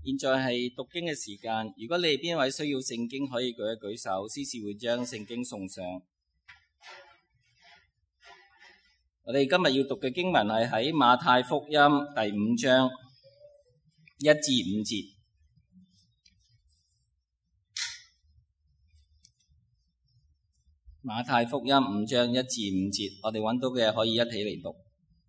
現在係讀經嘅時間，如果你哋邊位需要聖經，可以舉一舉手，司事會將聖經送上。我哋今日要讀嘅經文係喺馬太福音第5章1至5節。馬太福音5章1至5節，我哋揾到嘅可以一起嚟讀。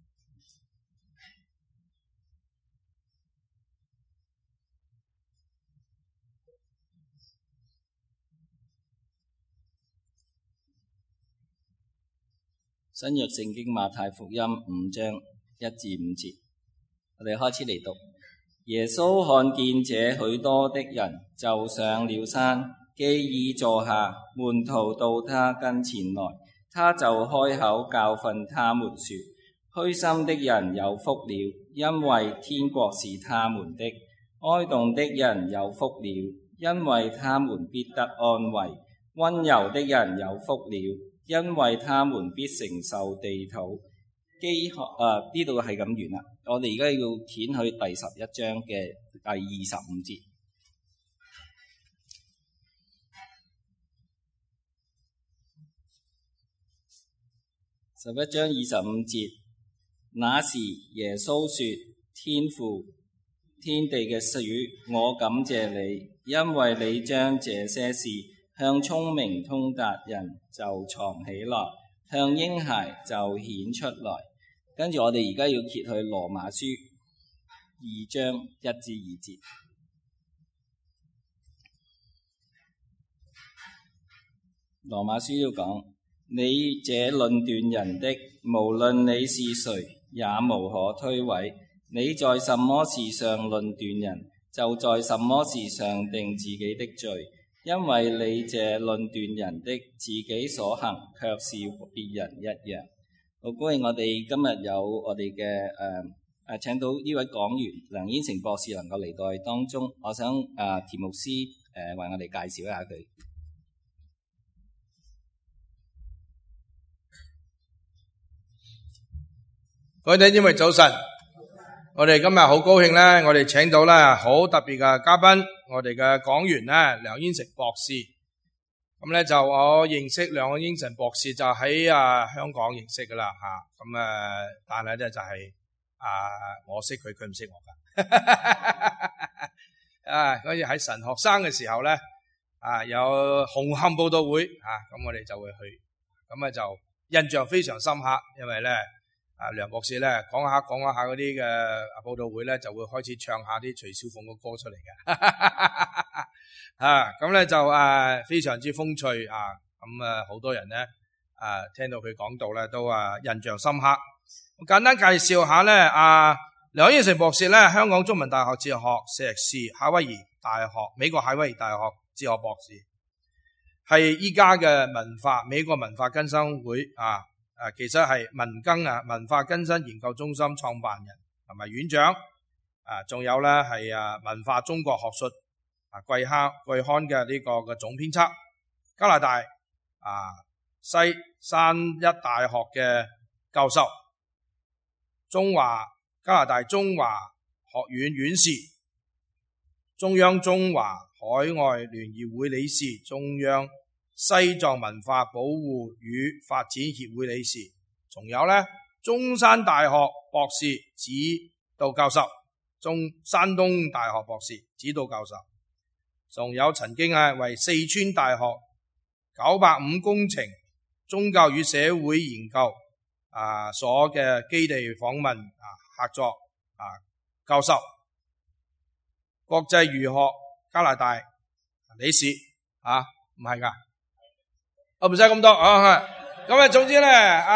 新約聖經馬太福音5章1至5節，我哋開始嚟讀。耶穌看見這許多的人，就上了山，既已坐下，門徒到他跟前來，他就開口教訓他們說：虛心的人有福了，因為天國是他們的；哀慟的人有福了，因為他們必得安慰；溫柔的人有福了，因為他們必承受地土。呢度係咁完啦。我哋而家要掀去第11章嘅第25節。11章25節，那時耶穌說：天父，天地嘅主，我感謝你，因為你將這些事向聰明通達人就藏起來，向嬰孩就顯出來。跟住我哋而家要揭去羅馬書2章1至2節。羅馬書要講：你這論斷人的，無論你是誰，也無可推諉。你在什麼事上論斷人，就在什麼事上定自己的罪。因為你這論斷人的，自己所行卻是別人一樣。好高興我哋今日有我哋嘅請到呢位講員梁燕成博士能夠嚟到我哋當中。我想田牧師為我哋介紹一下佢。 各位弟兄姊妹早晨，我哋今日好高興咧，我哋請到咧好特別嘅嘉賓，我哋嘅講員咧梁燕成博士。咁咧就我認識梁燕成博士就喺香港認識噶啦吓，咁但係咧就係我識佢，佢唔識我噶。嗰日喺神學生嘅時候咧有紅磡佈道會咁我哋就會去，咁就印象非常深刻，因為咧梁博士咧講下嗰啲嘅佈道會咧就會開始唱下啲徐小鳳嘅歌出嚟嘅。咁咧就非常之風趣咁好多人咧聽到佢講道咧都印象深刻。我簡單介紹下咧梁燕成博士咧，香港中文大學哲學碩士，美國夏威夷大學哲學博士，係依家嘅美國文化更新會其實係文化更新研究中心創辦人同埋院長，仲有咧係文化中國學術季刊嘅呢個嘅總編輯，加拿大西山一大學嘅教授，加拿大中華學院院士，中央中華海外聯誼會理事，中央西藏文化保護與發展協會理事，仲有咧中山大學博士指導教授，山東大學博士指導教授，仲有曾經為四川大學985工程宗教與社會研究所嘅基地訪問合作教授，國際儒學加拿大理事唔係噶，唔使咁多咁總之咧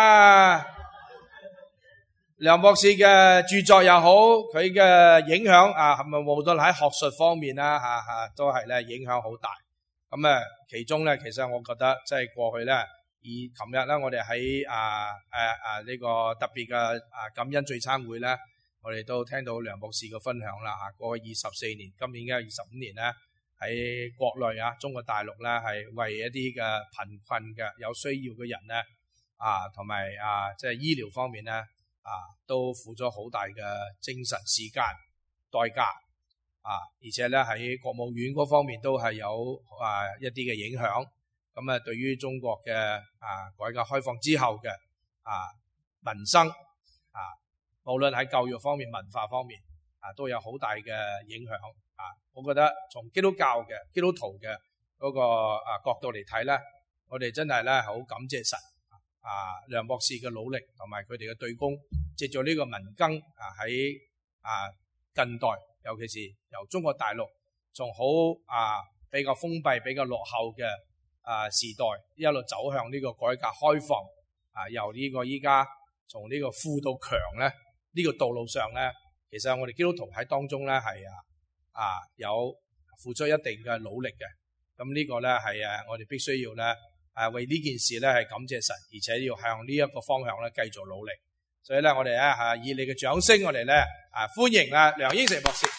梁博士嘅著作又好，佢嘅影響無論喺學術方面都係咧影響好大。咁其中咧，其實我覺得即係過去咧，琴日咧，我哋喺呢個特別嘅感恩聚餐會咧，我哋都聽到梁博士嘅分享啦。過去24年，今年嘅25年咧，喺國內中國大陸咧係為一啲嘅貧困嘅有需要嘅人咧同埋即係醫療方面咧都付咗好大嘅精神時間代價。 而且咧喺國務院嗰方面都係有一啲嘅影響。咁對於中國嘅改革開放之後嘅民生無論喺教育方面、文化方面都有好大嘅影響。我覺得從基督徒嘅嗰個角度嚟睇咧，我哋真係咧好感謝神梁博士嘅努力同埋佢哋嘅對公，藉助呢個民耕喺近代，尤其是由中國大陸從好比較封閉、比較落後嘅時代一路走向呢個改革開放由呢個依家從呢個富到強咧呢個道路上咧，其實我哋基督徒喺當中咧係有付出一定嘅努力嘅。咁呢個咧係我哋必須要咧為呢件事咧係感謝神，而且要向呢一個方向咧繼續努力。所以咧我哋咧以你嘅掌聲，我哋咧歡迎梁英成博士。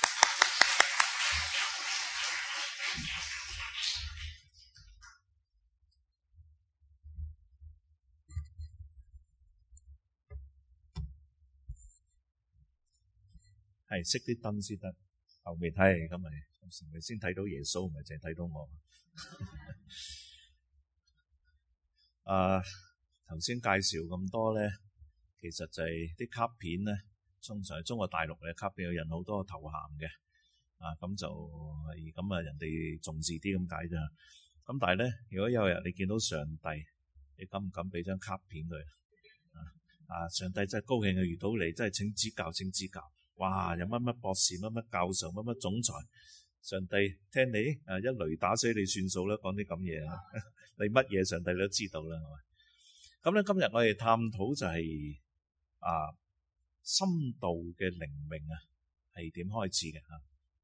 係熄啲燈先得，後面睇咁咪先睇到耶穌，唔係淨係睇到我。頭先介紹咁多咧，其實就係啲卡片咧，通常係中國大陸嘅卡片有印好多頭銜嘅，咁就係咁人哋重視啲咁解啫。咁但係咧，如果有日你見到上帝，你敢唔敢俾張卡片佢？上帝真係高興遇到你，真係請指教，請指教。哇！有乜乜博士、乜乜教授、乜乜總裁，上帝聽你一雷打死你算數啦，講啲咁嘢你乜嘢上帝都知道啦，係咪？咁咧今日我哋探討就係深度嘅靈命係點開始嘅嚇。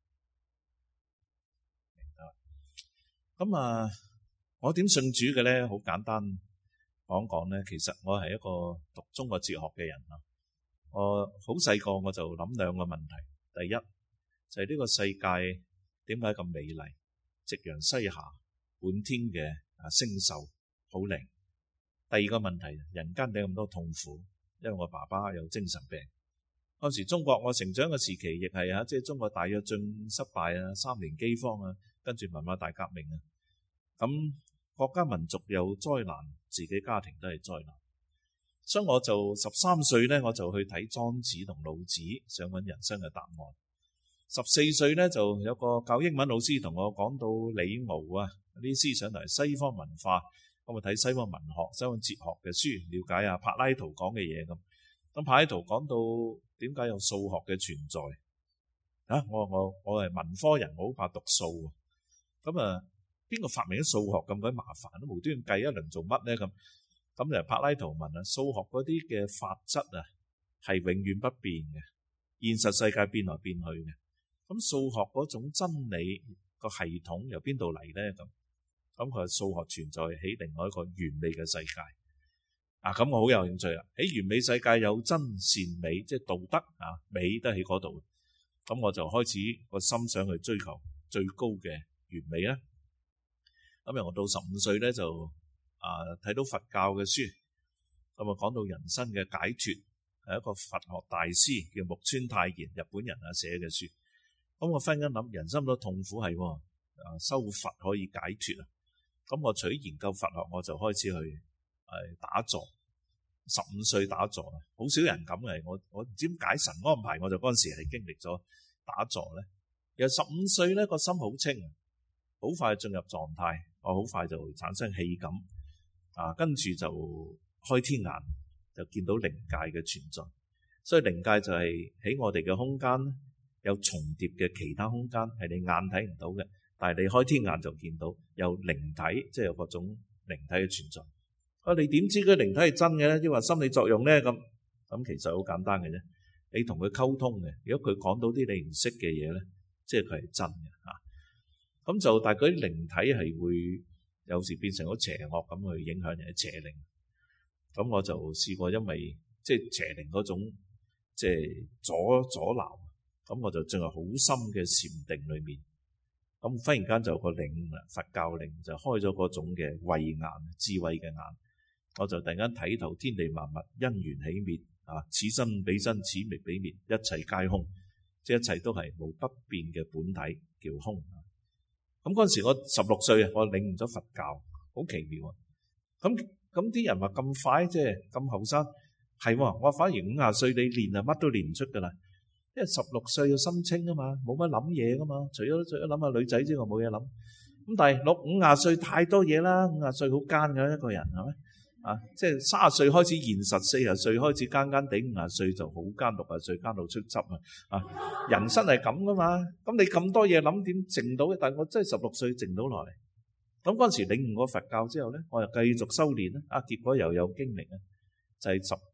咁我點信主嘅咧？好簡單講講咧，其實我係一個讀中國哲學嘅人啊。我好細個我就諗兩個問題，第一就係呢個世界點解咁美麗，夕陽西下，滿天嘅星宿好靚。第二個問題，人間點咁多痛苦，因為我爸爸有精神病。嗰時中國我成長嘅時期亦係即係中國大躍進失敗3年饑荒跟住文化大革命咁國家民族有災難，自己家庭都係災難。所以我就13歲咧，我就去睇莊子同老子，想揾人生嘅答案。14歲咧，就有個教英文老師同我講到李敖啲思想同埋西方文化，咁我睇西方文學、西方哲學嘅書，了解柏拉圖講嘅嘢咁。咁柏拉圖講到點解有數學嘅存在我係文科人，我好怕讀數咁邊個發明咗數學咁鬼麻煩，都無端計一輪做乜咧咁？咁就柏拉圖問數學嗰啲嘅法則係永遠不變嘅，現實世界變來變去嘅。咁數學嗰種真理個系統由邊度嚟咧？咁佢話數學存在喺另外一個完美嘅世界。咁我好有興趣啦。喺完美世界有真善美，即係道德美都喺嗰度。咁我就開始個心想去追求最高嘅完美啦。咁由我到15歲咧就睇到佛教嘅書，咁講到人生嘅解脫，係一個佛學大師叫木村泰賢，日本人寫嘅書。咁我忽然間諗，人生咁多痛苦係修佛可以解脫。咁我除咗研究佛學，我就開始去打坐。15歲打坐，好少人咁嘅。我唔知點解神安排，我就嗰陣時係經歷咗打坐咧。由15歲咧個心好清，好快進入狀態，我好快就產生氣感。跟住就開天眼，就見到靈界嘅存在。所以靈界就係喺我哋嘅空間有重疊嘅其他空間，係你眼睇唔到嘅，但係你開天眼就見到有靈體，即係有各種靈體嘅存在。你點知佢靈體係真嘅咧？抑或心理作用咧？咁其實好簡單嘅啫。你同佢溝通嘅，如果佢講到啲你唔識嘅嘢咧，即係佢係真嘅。咁就但係嗰啲靈體係會有時變成咗邪惡咁去影響人嘅邪靈。咁我就試過，因為即係邪靈嗰種即係阻撓，咁我就進入好深嘅禪定裏面。咁忽然間就有個靈，佛教靈就開咗嗰種嘅慧眼、智慧嘅眼，我就突然間睇透天地萬物因緣起滅，此生彼生，此滅彼滅，一切皆空。 即係一切都係無不變嘅本體叫空。咁嗰陣時我16歲啊，我領悟咗佛教，好奇妙啊！咁啲人話咁快，即係咁後生，係喎，我反而50歲你練啊，乜都練唔出噶啦。因為16歲嘅心清啊嘛，冇乜諗嘢噶嘛，除咗諗下女仔之外冇嘢諗。咁但係50歲太多嘢啦，50歲好奸嘅一個人係咪？即係30歲開始現實，40歲開始奸奸地，50歲就好奸，60歲奸到出汁啊！人生係咁噶嘛，咁你咁多嘢諗點靜到嘅？但係我真係16歲靜到落嚟。咁嗰陣時領悟過佛教之後咧，我又繼續修練咧，結果又有經歷咧，就係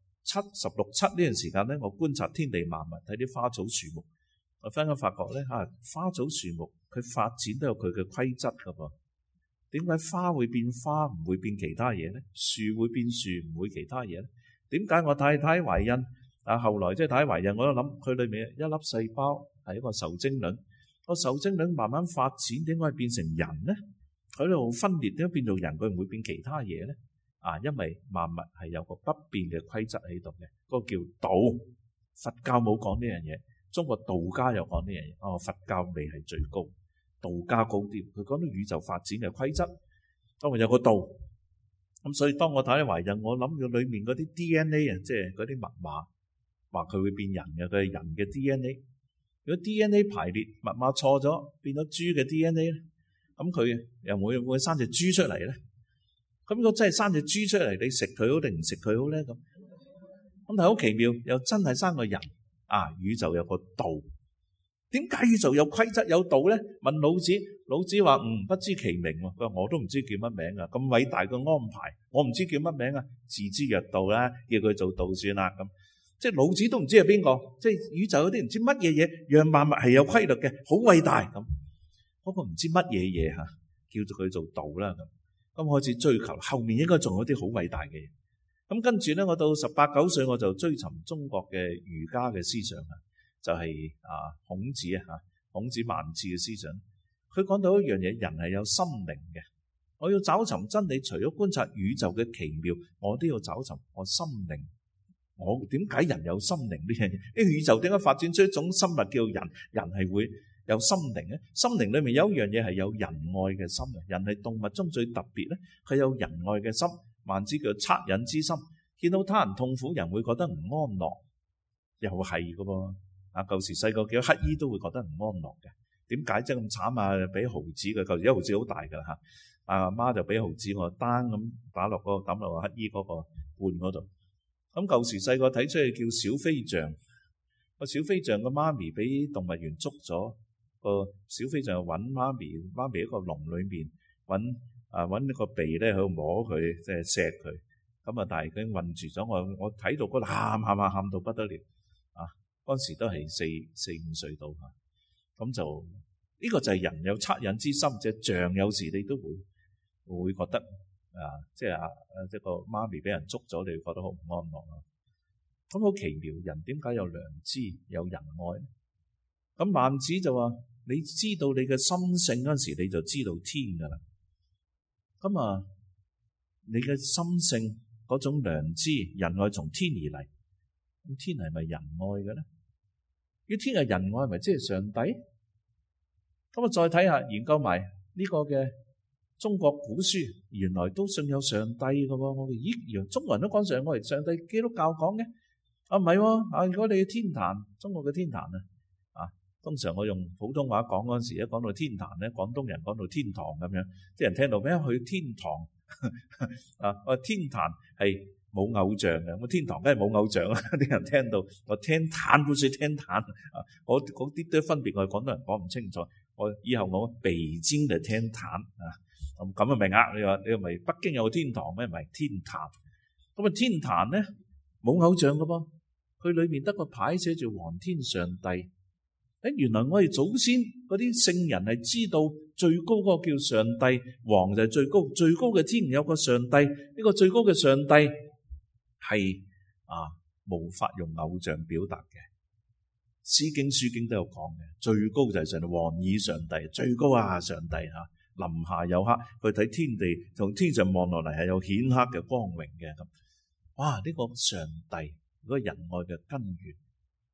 16、17呢段時間咧，我觀察天地萬物，睇啲花草樹木，我忽然間發覺咧，花草樹木佢發展都有佢嘅規則噶噃。點解花會變花唔會變其他嘢咧？樹會變樹唔會其他嘢咧？點解我太太懷孕後來即係太太懷孕，我都諗佢裏面一粒細胞係一個受精卵，個受精卵慢慢發展，點解變成人咧？佢喺度分裂，點解變做人？佢唔會變其他嘢咧？因為萬物係有個不變嘅規則喺度嘅，嗰個叫道。佛教冇講呢樣嘢，中國道家又講呢樣嘢。佛教未係最高，道家高啲。佢講到宇宙發展嘅規則，當然有個道。咁所以當我睇懷孕，我諗到裏面嗰啲 DNA 啊，即係嗰啲密碼，話佢會變人嘅，佢係人嘅 DNA。如果 DNA 排列密碼錯咗，變咗豬嘅 DNA 咧，咁佢又會生隻豬出嚟咧？咁如果真係生隻豬出嚟，你食佢好定唔食佢好咧？咁但係好奇妙，又真係生個人宇宙有個道。點解宇宙有規則有道咧？問老子，老子話不知其名。佢話我都唔知叫乜名啊！咁偉大嘅安排，我唔知叫乜名啊！自知若道啦，叫佢做道算啦。咁即係老子都唔知係邊個，即係宇宙有啲唔知乜嘢嘢，讓萬物係有規律嘅，好偉大咁。嗰個唔知乜嘢嘢叫做佢做道啦。咁開始追求，後面應該仲有啲好偉大嘅嘢。咁跟住咧，我到18、19歲，我就追尋中國嘅儒家嘅思想就係孔子孔子萬字嘅思想。佢講到一樣嘢，人係有心靈嘅。我要找尋真理，除咗觀察宇宙嘅奇妙，我都要找尋我心靈。我點解人有心靈呢樣嘢？呢宇宙點解發展出一種生物叫人？人係會有心靈咧？心靈裏面有一樣嘢係有仁愛嘅心嘅。人係動物中最特別咧，佢有仁愛嘅心。孟子叫惻隱之心，見到他人痛苦，人會覺得唔安樂，又係噶噃。舊時細個叫乞衣都會覺得唔安樂嘅。點解即係咁慘啊？俾毫子佢，舊時一毫子好大噶啦。阿媽就俾毫子我單咁打落嗰個抌落個乞衣嗰個罐嗰度。咁舊時細個睇出去叫小飛象，個小飛象個媽咪俾動物園捉咗，個小飛象揾媽咪喺個籠裏面揾呢個鼻咧喺度摸佢，即係錫佢。咁但係佢困住咗我睇到嗰度喊到不得了。嗰陣時都係4、5歲到。咁就呢個就係人有惻隱之心，即係象有時你都會覺得即係個媽咪俾人捉咗，你會覺得好唔安樂啊。咁好奇妙，人點解有良知有仁愛咧？咁孟子就話：你知道你嘅心性嗰陣時，你就知道天噶啦。咁你嘅心性嗰種良知仁愛從天而嚟，咁天係咪仁愛嘅咧？如果天係仁愛，係咪即係上帝？咁再睇下研究埋呢個嘅中國古書，原來都信有上帝嘅喎。我哋原來中國人都講上帝，上帝基督教講嘅唔係喎。如果你嘅天壇，中國嘅天壇通常我用普通話講嗰陣時，一講到天壇咧，廣東人講到天堂咁樣，啲人聽到咩去天堂我天壇係冇偶像嘅，我天堂梗係冇偶像啦。啲人聽到我天壇，好似天壇我嗰啲都分別，我哋廣東人講唔清楚。我以後我北京嘅天壇咁啊明啊？你話咪北京有個天堂咩？唔係天壇。咁天壇咧冇偶像噶噃，佢裏面得個牌寫住皇天上帝。原來我哋祖先嗰啲聖人係知道最高嗰個叫上帝，王就係最高，最高嘅天有個上帝，呢個最高嘅上帝係無法用偶像表達嘅。詩經書經都有講嘅，最高就係上帝，王以上帝最高上帝臨下有黑，佢睇天地從天上望落嚟係有顯赫嘅光榮嘅咁。哇！呢個上帝嗰個仁愛嘅根源。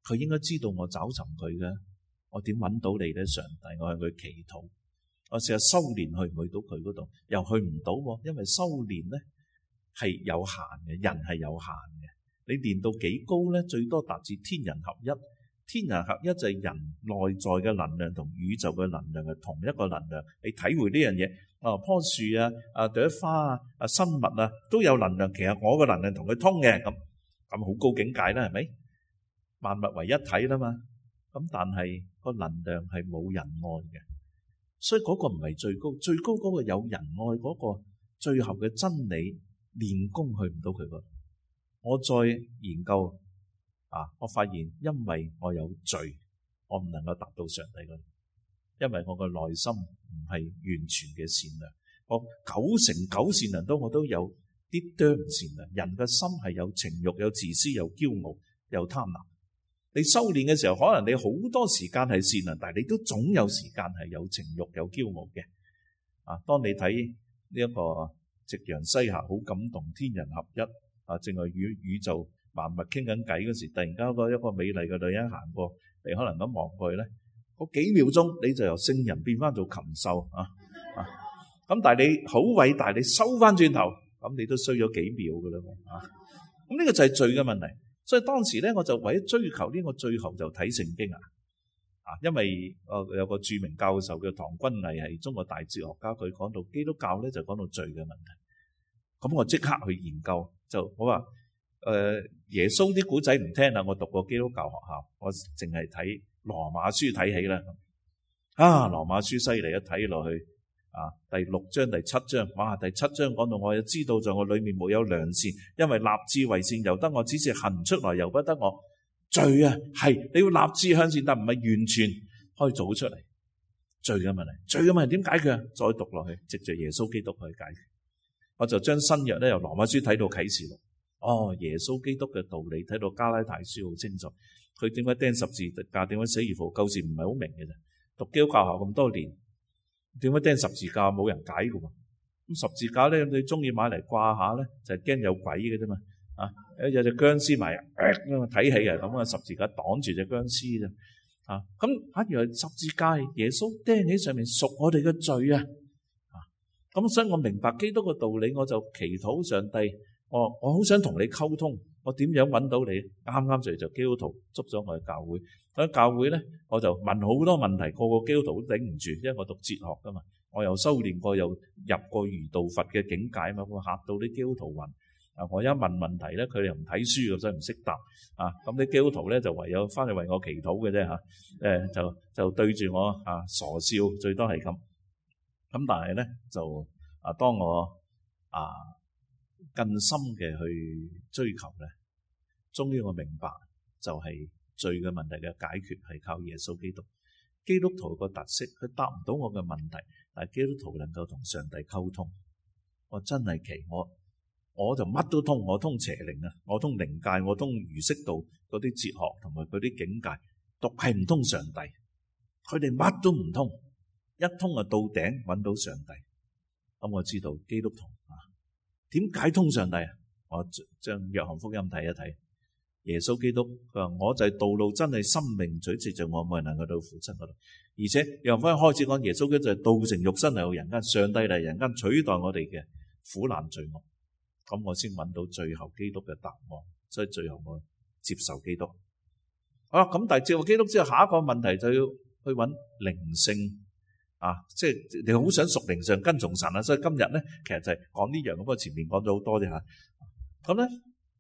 佢應該知道我找尋佢嘅。我點揾到你咧？上帝，我向佢祈禱。我試下修練去唔去到佢嗰度，又去唔到喎，因為修練咧係有限嘅，人係有限嘅。你練到幾高咧？最多達至天人合一。天人合一就係人內在嘅能量同宇宙嘅能量係同一個能量。你體會呢樣嘢，棵樹啊、朵花啊、生物啊都有能量。其實我嘅能量同佢通嘅，咁好高境界啦，係咪？萬物為一體啦嘛。咁但係個能量係冇人愛嘅，所以嗰個唔係最高，最高嗰個有人愛嗰個最後嘅真理練功去唔到佢嗰度。我再研究我發現因為我有罪，我唔能夠達到上帝嗰度，因為我個內心唔係完全嘅善良，我9成9善良我都有啲多唔善良。人嘅心係有情慾、有自私、有驕傲、有貪婪。你修煉嘅時候，可能你好多時間係善良，但係你都總有時間係有情慾、有驕傲嘅。當你睇呢一個夕陽西下，好感動，天人合一正係與宇宙萬物傾緊偈嗰時，突然間一個美麗嘅女人行過，你可能咁望過去咧，嗰幾秒鐘你就由聖人變翻做禽獸咁但係你好偉大，你收翻轉頭，咁你都衰咗幾秒噶啦咁呢個就係罪嘅問題。所以當時咧，我就為咗追求呢個，最後就睇聖經因為有個著名教授叫唐君毅，係中國大哲學家，佢講到基督教咧就講到罪嘅問題。咁我即刻去研究，我話耶穌啲古仔唔聽啦，我讀過基督教學校，我淨係睇羅馬書睇起啦。羅馬書犀利，一睇落去第6章第7章，哇！第7章講到我又知道在我裏面沒有良善，因為立志為善由得我，只是行出來由不得我。罪啊，係你要立志向善，但唔係完全可以做出嚟。罪嘅問題，罪嘅問題點解決？再讀落去，藉着耶穌基督去解決。我就將新約咧由羅馬書睇到啟示錄。耶穌基督嘅道理睇到加拉太書好清楚。佢點解釘十字架，點解死而復活，舊時唔係好明嘅啫。讀基督教學咁多年，點解釘十字架冇人解嘅喎？咁十字架咧，你中意買嚟掛下咧，就係驚有鬼嘅啫嘛。有隻僵屍埋睇戲啊，咁十字架擋住隻僵屍啫。咁原來十字架耶穌釘喺上面贖我哋嘅罪啊。咁所以我明白基督嘅道理，我就祈禱上帝，我好想同你溝通，我點樣揾到你？啱啱就基督徒捉咗我去教會，喺教會咧我就問好多問題，個個基督徒都頂唔住，因為我讀哲學噶嘛，我又修煉過，又入過儒道佛嘅境界嘛，我嚇到啲基督徒暈。我一問問題咧，佢哋又唔睇書，所以唔識答。咁啲基督徒咧就唯有翻去為我祈禱嘅啫。就對住我傻笑，最多係咁。咁但係咧就當我更深嘅去追求咧，終於我明白就係罪嘅問題嘅解決係靠耶穌基督。基督徒個特色，佢答唔到我嘅問題，但係基督徒能夠同上帝溝通。我真係奇，我就乜都通，我通邪靈啊，我通靈界，我通儒釋道嗰啲哲學同埋嗰啲境界，獨係唔通上帝。佢哋乜都唔通，一通就到頂揾到上帝。咁我知道基督徒點解通上帝啊？我將約翰福音睇一睇，耶穌基督佢話我就係道路真係生命，取藉着我冇人能夠到父親嗰度。而且約翰福音開始講耶穌基督就係道成肉身嚟到人間，上帝嚟人間取代我哋嘅苦難罪惡。咁我先揾到最後基督嘅答案，所以最後我接受基督。咁但係接受基督之後，下一個問題就要去揾靈性即係你好想屬靈上跟從神啊。所以今日咧，其實就係講呢樣，不過前面講咗好多啫吓。咁咧，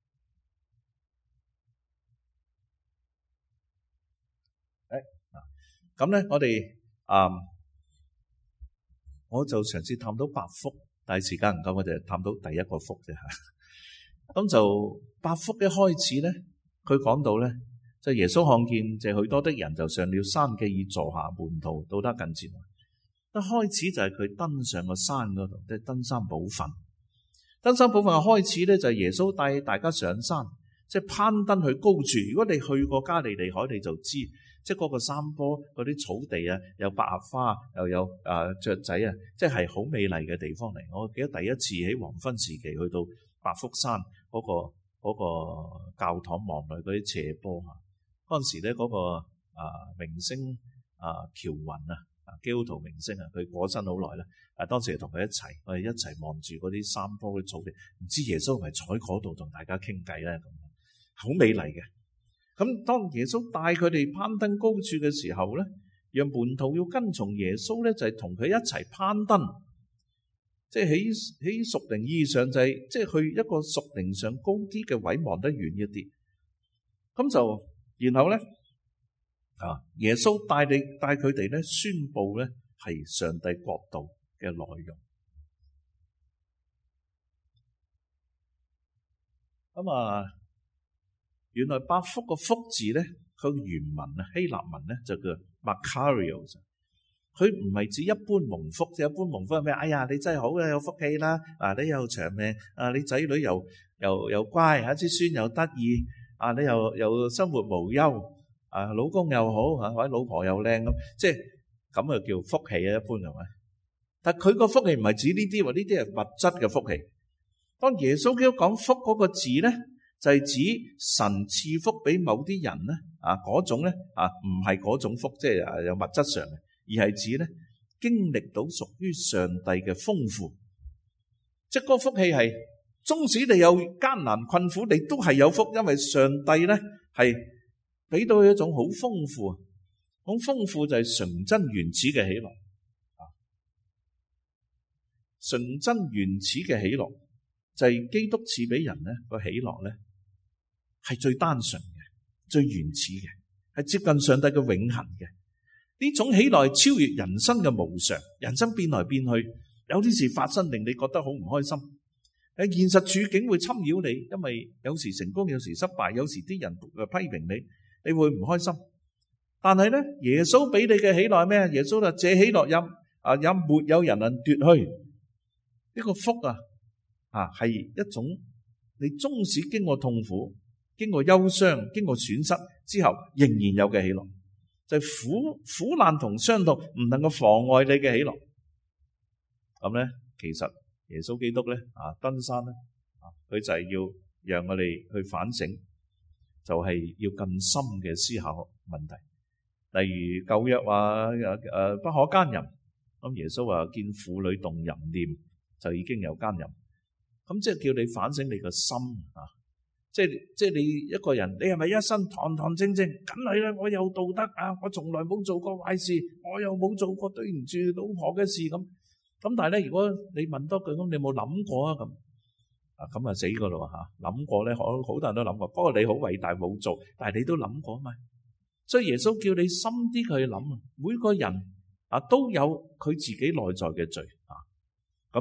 咁咧我哋我就嘗試探到8福。但係時間唔夠，我就探到第一個福啫吓。咁就8福一開始咧，佢講到咧，就耶穌看見這許多的人，就上了山，既已坐下，門徒到他近前。一開始就係佢登上個山嗰度，即係登山寶訓。登山寶訓嘅開始咧，就係耶穌帶大家上山，即係攀登去高處。如果你去過加利利海，你就知。即係嗰個山坡嗰啲草地有百合花，又有雀仔即係好美麗嘅地方嚟。我記得第一次喺黃昏時期去到百福山嗰個教堂望落嗰啲斜坡嗰陣時咧嗰個明星喬雲基督徒明星佢過身好耐啦。當時係同佢一齊，我哋一齊望住嗰啲山坡嘅草地，唔知耶穌係咪坐喺嗰度同大家傾偈咧？咁好美麗嘅。咁當耶穌帶佢哋攀登高處嘅時候咧，讓門徒要跟從耶穌咧，就係同佢一齊攀登，即係喺屬靈意義上就係即係去一個屬靈上高啲嘅位，望得遠一啲。咁就然後咧耶穌帶佢哋咧宣佈咧係上帝國度嘅內容。咁原來八福個福字咧，佢原文希臘文咧就叫 Makarios。佢唔係指一般蒙福，即係一般蒙福係咩？哎呀，你真係好嘅，有福氣啦！你又長命，你仔女又乖，啲孫又得意，你又生活無憂，老公又好，或者老婆又靚咁，即係咁就叫福氣啊！一般係咪？但佢個福氣唔係指呢啲喎，呢啲係物質嘅福氣。當耶穌基督講福嗰個字咧，就係指神賜福俾某啲人咧，嗰種咧唔係嗰種福，即係有物質上嘅，而係指咧經歷到屬於上帝嘅豐富。即係嗰個福氣係，縱使你有艱難困苦，你都係有福，因為上帝咧係俾到一種好豐富，好豐富就係純真原始嘅喜樂。純真原始嘅喜樂就係基督賜俾人咧個喜樂咧，係最單純嘅、最原始嘅，係接近上帝嘅永恆嘅。呢種喜樂係超越人生嘅無常，人生變來變去，有啲事發生令你覺得好唔開心。現實處境會侵擾你，因為有時成功，有時失敗，有時啲人批評你，你會唔開心。但係咧，耶穌俾你嘅喜樂係咩？耶穌就這喜樂也沒有人能奪去。呢個福係一種你縱使經過痛苦、經過憂傷、經過損失之後，仍然有嘅喜樂，就係苦難同傷痛唔能夠妨礙你嘅喜樂。咁咧，其實耶穌基督咧登山咧佢就係要讓我哋去反省，就係要更深嘅思考問題。例如舊約話不可奸淫，咁耶穌話見婦女動淫念就已經有奸淫，咁即係叫你反省你個心即係你一個人，你係咪一生堂堂正正？梗係啦，我有道德我從來冇做過壞事，我又冇做過對唔住老婆嘅事咁。咁但係咧，如果你問多句咁，你有冇諗過啊？咁啊死噶咯吓！諗過咧，好多人都諗過。不過你好偉大冇做，但係你都諗過啊嘛。所以耶穌叫你深啲去諗，每個人都有佢自己內在嘅罪咁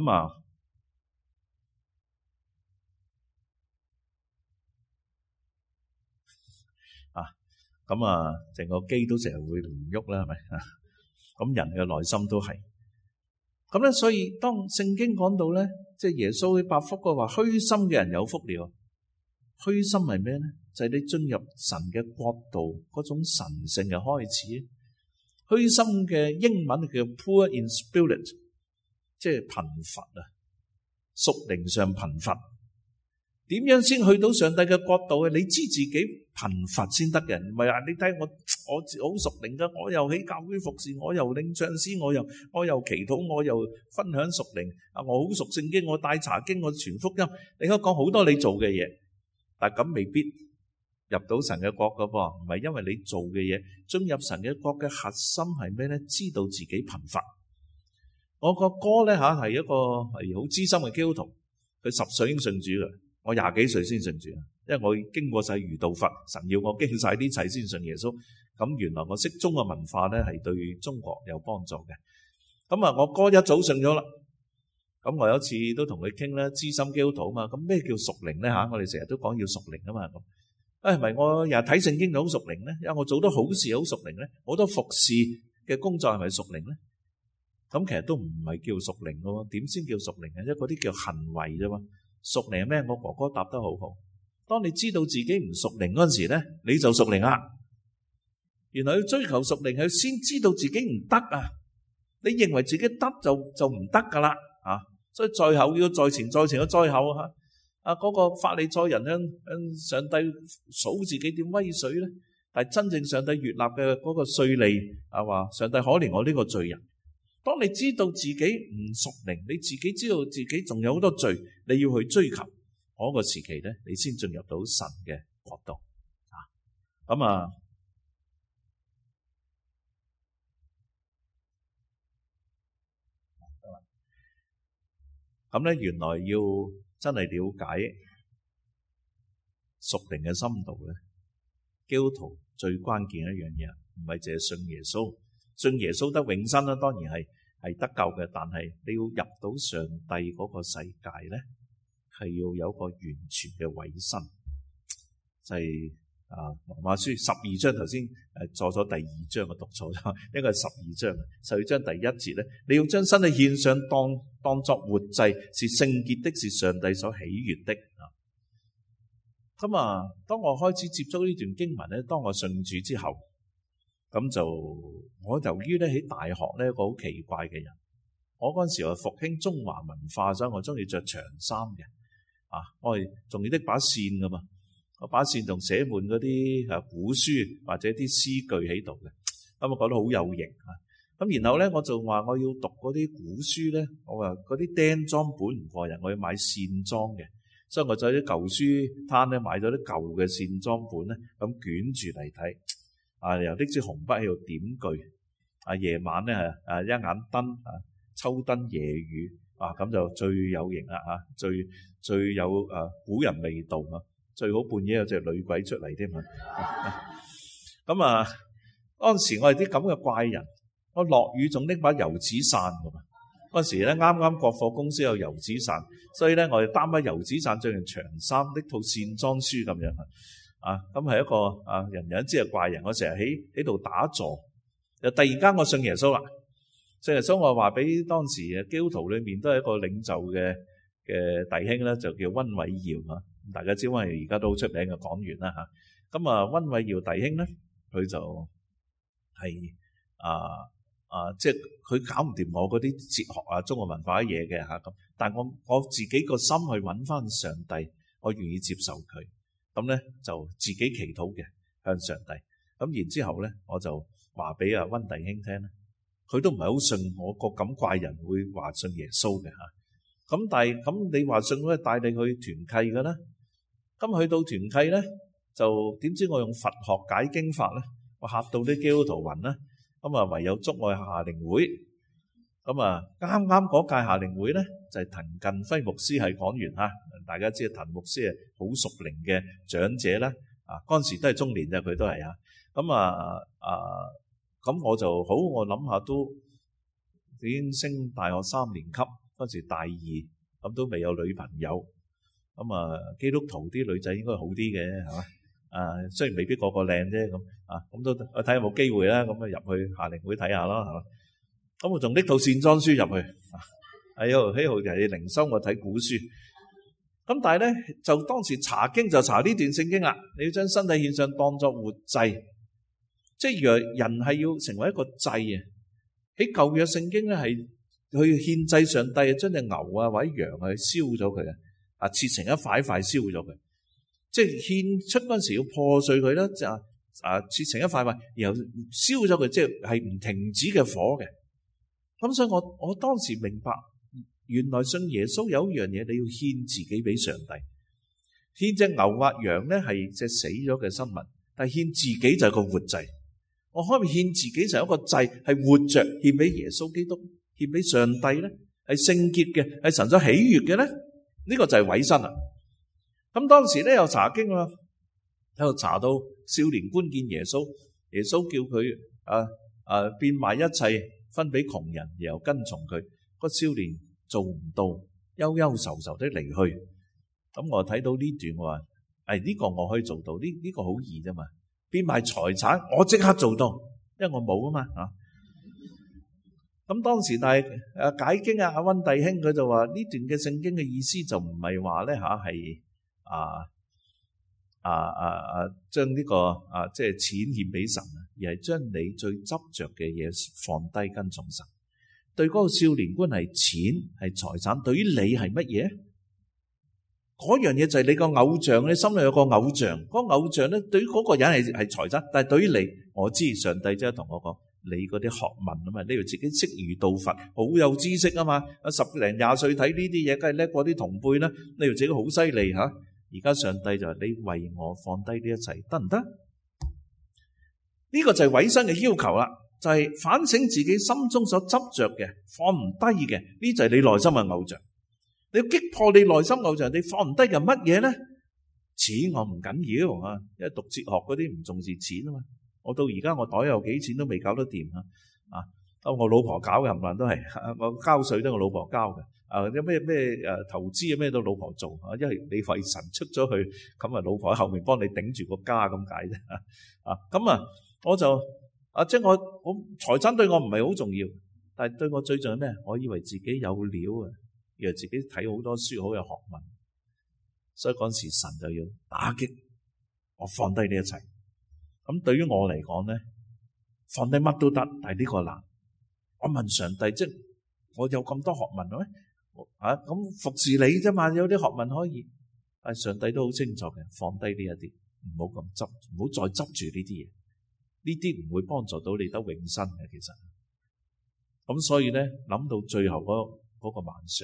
成個機都成日會唔喐啦，係咪？咁人嘅內心都係咁咧。所以當聖經講到咧，即係耶穌喺八福嘅話，虛心嘅人有福了。虛心係咩咧？就係你進入神嘅國度嗰種神聖嘅開始。虛心嘅英文叫 poor in spirit，即係貧乏屬靈上貧乏。點樣先去到上帝嘅國度？你知自己貧乏先得嘅，唔係話你睇我好屬靈噶，我又喺教會服侍，我又領唱詩，我又祈禱，我又分享屬靈，我好熟聖經，我帶查經，我傳福音。你可以講好多你做嘅嘢，但咁未必入到神嘅國噶噃，唔係因為你做嘅嘢。進入神嘅國嘅核心係咩咧？知道自己貧乏。我個哥咧係一個好資深嘅基督徒，佢10歲已經信主啦。我20幾歲先信主，因為我經過晒儒道佛，神要我經晒啲齊先信耶穌。咁原來我識中國文化咧係對中國有幫助嘅。咁我哥一早信咗啦。咁我有一次都同佢傾咧，資深基督徒啊嘛。咁咩叫屬靈咧我哋成日都講要屬靈啊嘛。咁係咪我日日睇聖經就好屬靈咧？因為我做得好事好屬靈咧，好多服侍嘅工作係咪屬靈咧？咁其實都唔係叫屬靈咯。點先叫屬靈啊？因為嗰啲叫行為啫嘛。屬靈係咩？我哥哥答得好好。當你知道自己唔屬靈嗰陣時咧，你就屬靈啦。原來要追求屬靈係先知道自己唔得你認為自己得就唔得噶啦所以在後要在前，在前要在後嗰個法利賽人向上帝數自己點威水咧， 但係真正上帝悅納嘅嗰個稅吏啊，話上帝可憐我呢個罪人。當你知道自己唔屬靈，你自己知道自己仲有好多罪，你要去追求嗰個時期咧，你先進入到神嘅國度啊。咁啊，咁咧原來要真係了解屬靈嘅深度咧，基督徒最關鍵一樣嘢，唔係淨係信耶穌。信耶穌得永生啦，當然係得救嘅，但係你要入到上帝嗰個世界咧，係要有個完全嘅委身。就係羅馬書12章，頭先錯咗第2章，我讀錯咗，應該係12章12章第1節咧，你要將身體獻上當作活祭，是聖潔的，是上帝所喜悅的。咁啊，當我開始接觸呢段經文咧，當我信主之後，咁就我由於咧喺大學咧一個好奇怪嘅人，我嗰陣時我復興中華文化，所以我中意着長衫嘅。我係仲要拎把扇噶嘛，我把扇仲寫滿嗰啲古書或者啲詩句喺度嘅，咁我覺得好有型啊。咁然後咧，我就話我要讀嗰啲古書咧，我話嗰啲釘裝本唔過人，我要買線裝嘅。所以我就喺啲舊書攤咧買咗啲舊嘅線裝本咧，咁捲住嚟睇。由拎支紅筆喺度點句。夜晚咧一眼燈秋燈夜雨咁就最有型啦嚇，最有古人味道啊！最好半夜有隻女鬼出嚟添啊！咁嗰陣時我係啲咁嘅怪人，我落雨仲拎把油紙傘㗎嘛。嗰陣時咧啱啱國貨公司有油紙傘，所以咧我哋擔把油紙傘着件長衫，拎套線裝書咁樣咁係一個人人知係怪人。我成日喺度打坐，又突然間我信耶穌啦。信耶穌我話俾當時嘅基督徒裏面都係一個領袖嘅弟兄咧，就叫溫偉耀啊。大家知溫偉耀而家都好出名嘅講員啦嚇。咁溫偉耀弟兄咧，佢就係即係佢搞唔掂我嗰啲哲學中國文化嘅嘢嘅嚇咁，但係我自己個心去揾翻上帝，我願意接受佢，咁咧就自己祈禱嘅向上帝。咁然之後咧，我就話俾溫弟兄聽咧，佢都唔係好信我個咁怪人會話信耶穌嘅嚇。咁但係咁你話信我帶你去團契嘅啦，咁去到團契咧就點知我用佛學解經法咧，我嚇到啲基督徒暈啦。咁唯有捉我去夏令會。咁啱啱嗰屆夏令會咧就係滕近輝牧師係講員嚇。大家知滕牧師係好熟齡嘅長者啦。嗰陣時都係中年啫，佢都係嚇。咁我就好，我諗下都已經升大學3年級，嗰陣時大2，咁都未有女朋友。基督徒啲女仔應該好啲嘅係嘛？雖然未必個個靚啫咁都睇下有冇機會啦。咁入去夏令會睇下啦，係嘛？咁我仲拎套線裝書入去喺度係靈修，我睇古書。咁但係咧就當時查經就查呢段聖經啦。你要將身體獻上當作活祭，即係若人係要成為一個祭啊。喺舊約聖經咧係去獻祭上帝，將隻牛或者羊燒咗佢切成一塊一塊燒咗佢。即係獻出嗰陣時要破碎佢啦，切成一塊塊，然後燒咗佢，即係唔停止嘅火嘅。咁所以我當時明白，原來信耶穌有一樣嘢，你要獻自己俾上帝。獻隻牛或羊咧係隻死咗嘅生物，但係獻自己就係個活祭。我可唔可以獻自己就係一個祭，係活着獻俾耶穌基督，獻俾上帝咧，係聖潔嘅，係神所喜悅嘅咧？呢個就係委身啦。咁當時咧又查經啦，喺度查到少年官見耶穌，耶穌叫佢變賣一切分俾窮人，然後跟從佢。個少年做唔到，憂憂愁愁的離去。咁我睇到呢段，我話呢個我可以做到，呢個好易啫嘛。變賣財產，我即刻做到，因為我冇啊嘛。咁當時但係解經阿溫弟兄佢就話呢段嘅聖經嘅意思就唔係話咧係將呢個即係錢獻俾神，而係將你最執着嘅嘢放低跟從神。對嗰個少年官係錢係財產，對於你係乜嘢？ 嗰樣嘢就係你個偶像，你心裏有個偶像，嗰個偶像咧對於嗰個人係財產，但係對於你，我知上帝即係同我講，你嗰啲學問啊嘛，你要自己識如道佛，好有知識啊嘛，10零20歲睇呢啲嘢，梗係叻過啲同輩啦，你要自己好犀利吓。而家上帝就係你為我放低呢一切，得唔得？呢個就係委身嘅要求啦，就係反省自己心中所執着嘅，放唔低嘅，呢就係你內心嘅偶像。你要擊破你內心偶像，你放唔低嘅乜嘢咧？錢我唔緊要啊，因為讀哲學嗰啲唔重視錢啊嘛。我到而家我袋有幾錢都未搞得掂啊！我老婆搞嘅冚唪唥都係，我交稅都係我老婆交嘅。有咩投資啊咩都老婆做啊，因為你為神出咗去，咁啊老婆喺後面幫你頂住個家咁解啫。咁我就即係我財產對我唔係好重要，但係對我最重要咩？我以為自己有料啊！以為自己睇好多書，好有學問，所以嗰時神就要打擊我，放低呢一切。咁對於我嚟講咧，放低乜都得，但係呢個難。我問上帝，即係我有咁多學問咩？咁服侍你啫嘛，有啲學問可以。但係上帝都好清楚嘅，放低呢一啲，唔好咁執，唔好再執住呢啲嘢。呢啲唔會幫助到你得永生嘅，其實。咁所以咧，諗到最後嗰個晚上。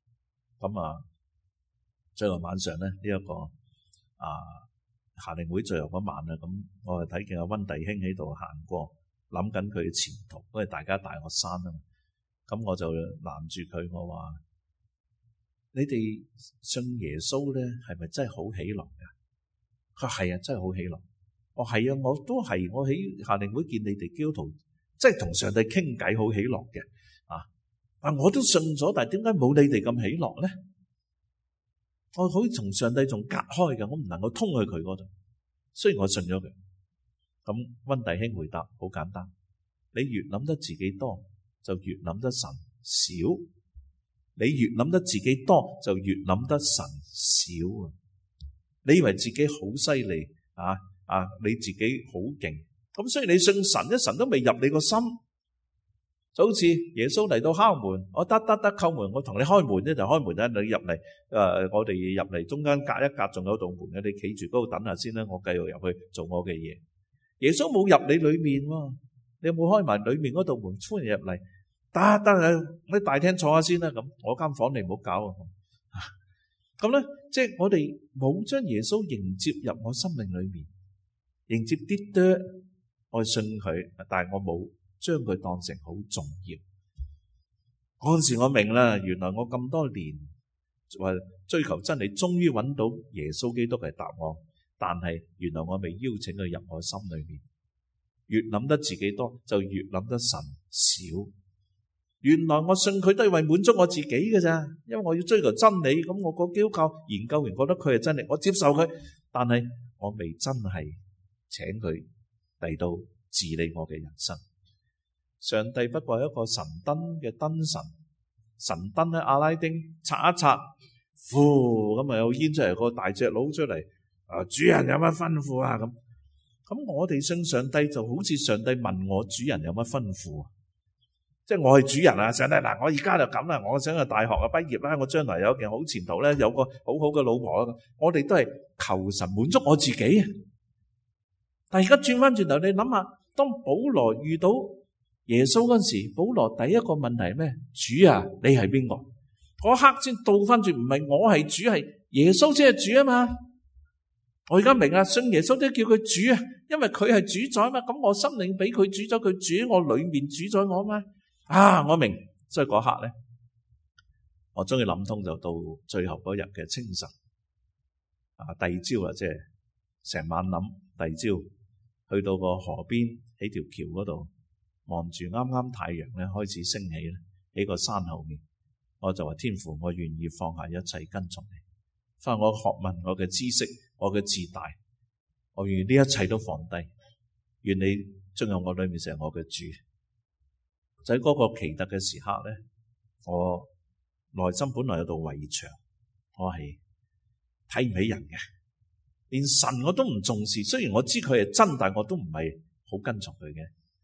最後晚上咧，呢一個夏令會最後嗰晚啊，咁我係睇見阿溫弟兄喺度行過，諗緊佢嘅前途，因為大家大學生啊嘛，咁我就攔住佢，我話：你哋信耶穌咧，係咪真係好喜樂㗎？佢係啊，真係好喜樂。我係啊，我都係，我喺夏令會見你哋基督徒，即係同上帝傾偈好喜樂嘅。我都信咗，但係點解冇你哋咁喜樂咧？我可以同上帝仲隔開嘅，我唔能夠通去佢嗰度。雖然我信咗佢，咁溫弟兄回答好簡單：你越諗得自己多，就越諗得神少；你越諗得自己多，就越諗得神少啊！你以為自己好犀利你自己好勁，咁所以你信神，一神都未入你個心。就好似耶穌嚟到敲門，我得叩門，我同你開門咧就開門啦，你入嚟，我哋入嚟中間隔一隔仲有道門嘅，你企住嗰度等下先啦，我繼續入去做我嘅嘢。耶穌冇入你裏面喎，你有冇開埋裏面嗰道門歡迎入嚟？得喺大廳坐下先啦，咁我間房你唔好搞啊！咁咧，即係我哋冇將耶穌迎接入我生命裏面，迎接啲多，我信佢，但係我冇將佢當成好重要。嗰陣時我明啦，原來我咁多年話追求真理，終於揾到耶穌基督嘅答案，但係原來我未邀請佢入我心裏面。越諗得自己多，就越諗得神少。原來我信佢都係為滿足我自己嘅咋，因為我要追求真理。咁我個基督教研究完覺得佢係真理，我接受佢，但係我未真係請佢嚟到治理我嘅人生。上帝不過係一個神燈嘅燈神，神燈咧，阿拉丁擦一擦，呼咁啊有煙出嚟，個大隻佬出嚟，主人有乜吩咐啊？咁我哋信上帝就好似上帝問我主人有乜吩咐啊？即係我係主人啊！上帝嗱，我而家就咁啦，我想去大學畢業啦，我將來有件好前途咧，有個好好嘅老婆。我哋都係求神滿足我自己。但係而家轉翻轉頭，你諗下，當保羅遇到耶穌嗰陣時，保羅第一個問題係咩？主啊，你係邊個？嗰刻先倒翻轉，唔係我係主，係耶穌先係主啊嘛！我而家明啦，信耶穌都叫佢主啊，因為佢係主宰嘛。咁我心靈俾佢主宰，佢主喺我裏面主宰我嘛。我明，所以嗰刻咧，我終於諗通，就到最後嗰日嘅清晨，第二朝啊，即係成晚諗，第二朝去到個河邊，喺條橋嗰度望住啱啱太陽咧開始升起咧，喺個山後面，我就話天父，我願意放下一切跟從你，翻我學問，我嘅知識，我嘅自大，我願意呢一切都放低，願你進入我裏面成為我嘅主。就喺嗰個奇特嘅時刻咧，我內心本來有道圍牆，我係睇唔起人嘅，連神我都唔重視。雖然我知佢係真，但我都唔係好跟從佢嘅。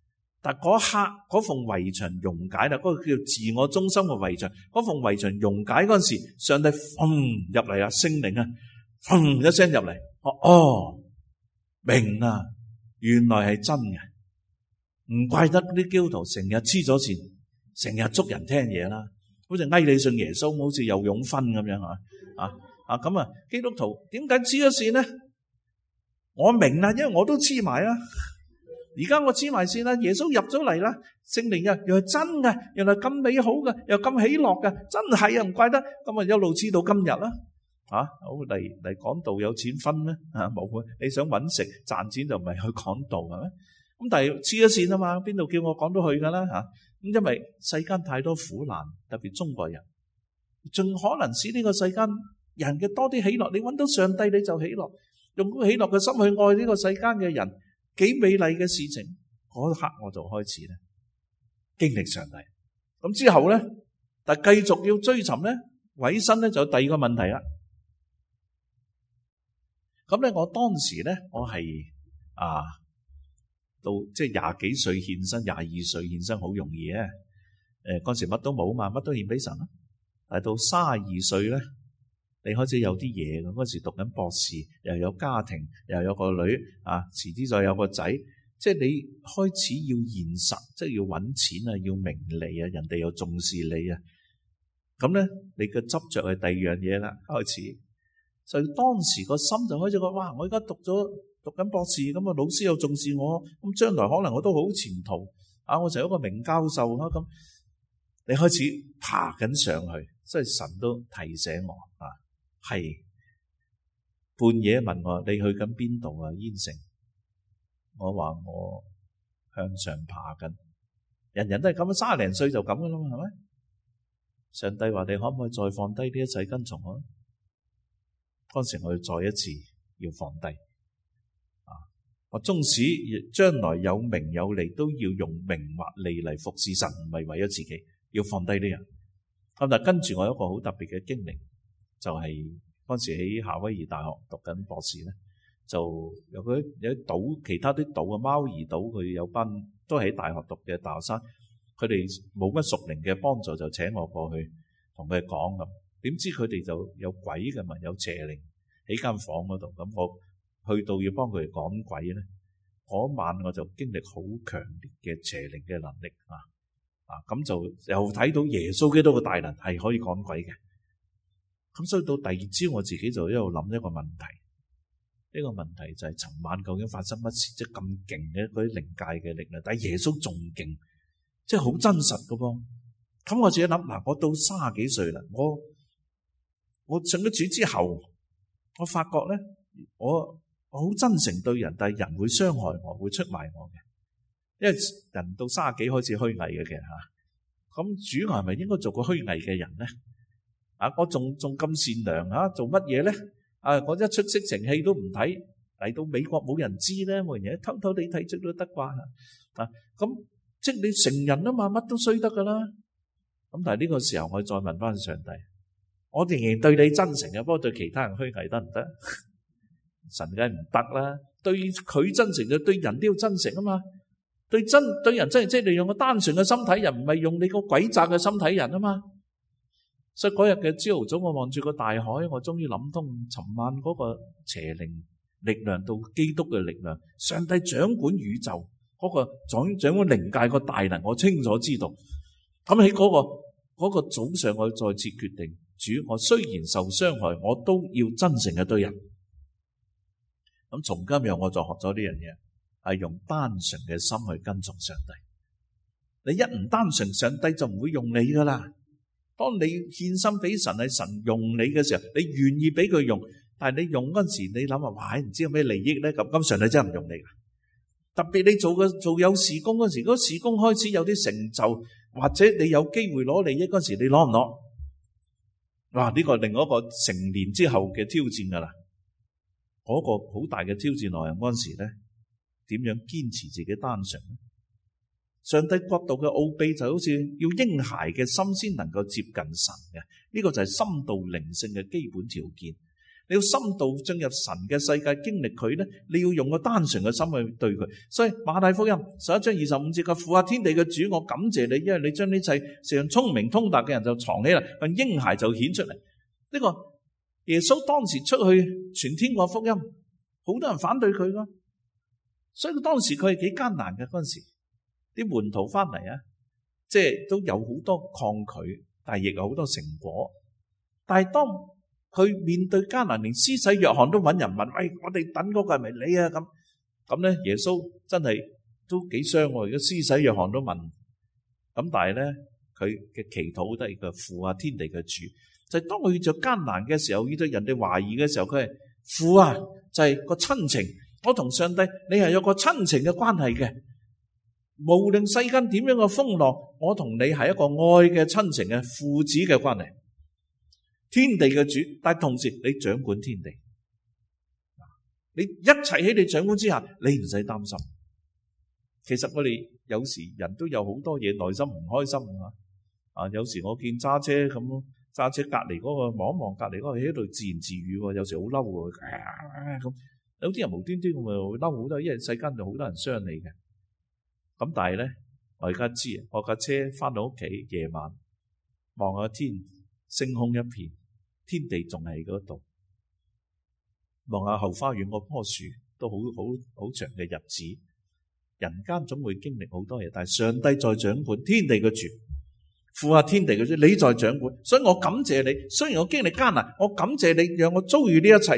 但嗰一刻嗰埲圍牆溶解啦，嗰個叫自我中心嘅圍牆，嗰埲圍牆溶解嗰陣時，上帝入嚟啊，聖靈啊，一聲入嚟，哦，明啦，原來係真嘅，唔怪得啲基督徒成日黐咗線，成日捉人聽嘢啦，好似嗌你信耶穌，好似有佣分咁樣咁啊，基督徒點解黐咗線呢？我明啦，因為我都黐埋啦。而家我黐埋線啦，耶穌入咗嚟啦，聖靈又係真嘅，原來咁美好嘅，又咁喜樂嘅，真係啊，唔怪得咁啊，一路黐到今日啦。好嚟講道有錢分咩？冇啊，你想搵食賺錢就唔係去講道係咪？咁但係黐咗線啊嘛，邊度叫我講到去噶啦咁因為世間太多苦難，特別中國人，盡可能使呢個世間人嘅多啲喜樂。你搵到上帝你就喜樂，用個喜樂嘅心去愛呢個世間嘅人。幾美麗嘅事情，嗰一刻我就開始咧經歷上帝。咁之後咧，但係繼續要追尋咧，委身咧就有第二個問題啦。咁咧，我當時咧，我係到即係廿幾歲獻身，22歲獻身好容易啊。嗰時乜都冇嘛，乜都獻俾神啦。但係到32歲咧，你開始有啲嘢嘅，嗰時讀緊博士，又有家庭，又有個女，遲啲再有個仔，即係你開始要現實，即係要搵錢啊，要名利啊，人哋又重視你啊，咁咧你嘅執着係第二樣嘢啦，開始，所以當時個心就開始講，哇！我而家讀緊博士，咁啊老師又重視我，咁將來可能我都好前途，我成一個名教授啊，咁你開始爬緊上去，所以神都提醒我係半夜問我，你去緊邊度啊？燕城，我話我向上爬緊，人人都係咁，30零歲就咁噶啦嘛，係咪？上帝話你可唔可以再放低呢一切跟從我？當時我要再一次要放低我縱使將來有名有利，都要用名或利嚟服侍神，唔係為咗自己，要放低呢人。咁但跟住我有一個好特別嘅經歷。就係嗰時喺夏威夷大學讀緊博士咧，就有啲島，其他啲島啊，貓兒島，佢有班都係喺大學讀嘅大學生，佢哋冇乜屬靈嘅幫助，就請我過去同佢講咁。點知佢哋就有鬼嘅嘛，有邪靈喺間房嗰度。咁我去到要幫佢哋趕鬼咧，嗰晚我就經歷好強烈嘅邪靈嘅能力咁就又睇到耶穌基督嘅大能係可以趕鬼嘅。咁所以到第二朝，我自己就一路諗一個問題，呢個問題就係尋晚究竟發生乜事？即係咁勁嘅嗰啲靈界嘅力量，但係耶穌仲勁，即係好真實㗎噃。咁我自己諗，我到30幾歲啦，我信咗主之後，我發覺咧，我好真誠對人，但係人會傷害我，會出賣我嘅，因為人到30幾開始虛偽嘅其實咁主係咪應該做個虛偽嘅人咧？我仲咁善良做乜嘢咧？我一出色情戲都唔睇，嚟到美國冇人知咧，冇人偷偷地睇出都得啩？咁即係你成人啊嘛，乜都衰得噶啦。咁但係呢個時候我再問翻上帝，我仍然對你真誠嘅，不過對其他人虛偽得唔得？神梗係唔得啦。對佢真誠就對人都要真誠啊嘛。對人真誠，即係你用個單純嘅心睇人，唔係用你個詭詐嘅心睇人啊嘛。所以嗰日嘅朝頭早，我望住個大海，我終於諗通，尋晚嗰個邪靈力量到基督嘅力量，上帝掌管宇宙嗰個掌管靈界個大能，我清楚知道。咁喺嗰個早上，我再次決定，主，我雖然受傷害，我都要真誠嘅對人。咁從今日我就學咗呢樣嘢，係用單純嘅心去跟從上帝。你一唔單純，上帝就唔會用你噶啦。當你獻身俾神，係神用你嘅時候，你願意俾佢用，但係你用嗰陣時，你諗下，哇，唔知有咩利益咧？咁上帝真係唔用你噶。特別你做有事工嗰陣時，嗰事工開始有啲成就，或者你有機會攞利益嗰陣時，你攞唔攞？哇！呢個係另外一個成年之後嘅挑戰噶啦。嗰個好大嘅挑戰內容嗰陣時咧，點樣堅持自己單純咧？上帝國度嘅奧秘就好似要嬰孩嘅心先能夠接近神嘅，呢個就係深度靈性嘅基本條件。 你要深度進入神嘅世界，經歷佢咧，你要用個單純嘅心去對佢。所以馬太福音11章25節嘅父啊，天地嘅主，我感謝你，因為你將呢切世上聰明通達嘅人就藏起嚟，個嬰孩就顯出嚟。呢個耶穌當時出去傳天國福音，好多人反對佢噶，所以當時佢係幾艱難嘅。嗰陣時啲門徒翻嚟啊，即係都有好多抗拒，但係亦有好多成果。但係當佢面對艱難，連施洗約翰都揾人問：喂，我哋等嗰個係咪你啊？咁咧，耶穌真係都幾傷喎。如果施洗約翰都問，咁但係咧，佢嘅祈禱都係個父啊，天地嘅主。就係當佢遇到艱難嘅時候，遇到人哋懷疑嘅時候，佢係父啊，就係個親情。我同上帝，你係有個親情嘅關係嘅。無論世間點樣嘅風浪，我同你係一個愛嘅親情嘅父子嘅關係。天地嘅主，但係同時你掌管天地，你一齊喺你掌管之下，你唔使擔心。其實我哋有時人都有好多嘢內心唔開心啊！有時我見揸車咁，揸車隔離嗰個望一望，隔離嗰個喺度自言自語，有時好嬲喎。咁有啲人無端端咁咪會嬲好多，因為世間就好多人傷你嘅。咁但係咧，我而家知啊，我架車翻到屋企夜晚望下天，星空一片，天地仲喺嗰度，望下後花園嗰棵樹都好長嘅日子。人間總會經歷好多嘢，但係上帝在掌管，天地嘅主，父啊，天地嘅主，你在掌管，所以我感謝你。雖然我經歷艱難，我感謝你讓我遭遇呢一切，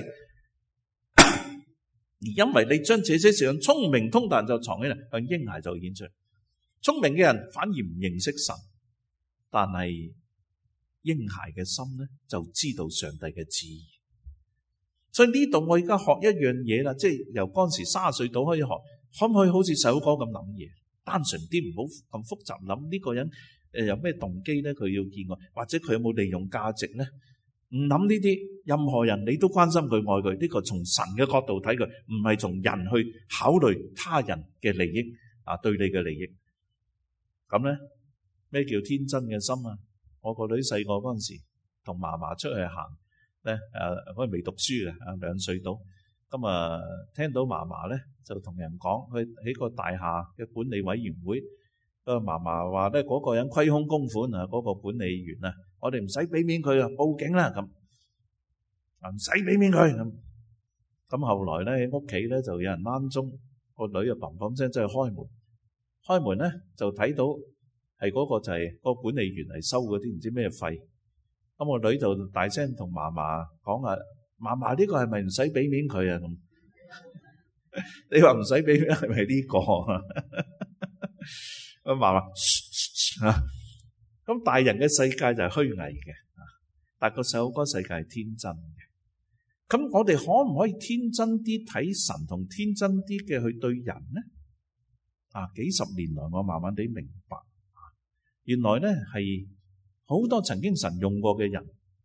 而因為你將這些事上聰明通達人就藏起嚟，向嬰孩就顯出。聰明嘅人反而唔認識神，但係嬰孩嘅心咧就知道上帝嘅旨意。所以呢度我而家學一樣嘢啦，即係由嗰陣時30歲到可以學，可唔可以好似細佬哥咁諗嘢，單純啲，唔好咁複雜諗呢個人有咩動機咧？佢要見我，或者佢有冇利用價值咧？唔諗呢啲，任何人你都關心佢愛佢，呢個從神嘅角度睇佢，唔係從人去考慮他人嘅利益啊，對你嘅利益。咁咧咩叫天真嘅心啊？我個女細個嗰陣時同嫲嫲出去行咧，嗰陣未讀書嘅，2歲到。咁啊，聽到嫲嫲咧就同人講，佢喺個大廈嘅管理委員會，個嫲嫲話咧嗰個人虧空公款啊，嗰個管理員啊，我哋唔使俾面佢啊，報警啦咁，唔使俾面佢咁。咁後來咧喺屋企咧就有人啱鐘，個女啊砰砰聲真係開門咧就睇到係嗰個就係個管理員嚟收嗰啲唔知咩費。咁個女就大聲同嫲嫲講啊，嫲嫲，呢個係咪唔使俾面佢啊？咁你話唔使俾面係咪呢個啊？咁嫲嫲咁大人嘅世界就係虛偽嘅，但個細佬哥世界係天真嘅。咁我哋可唔可以天真啲睇神，同天真啲嘅去對人呢？幾十年來我慢慢地明白，原來咧係好多曾經神用過嘅人，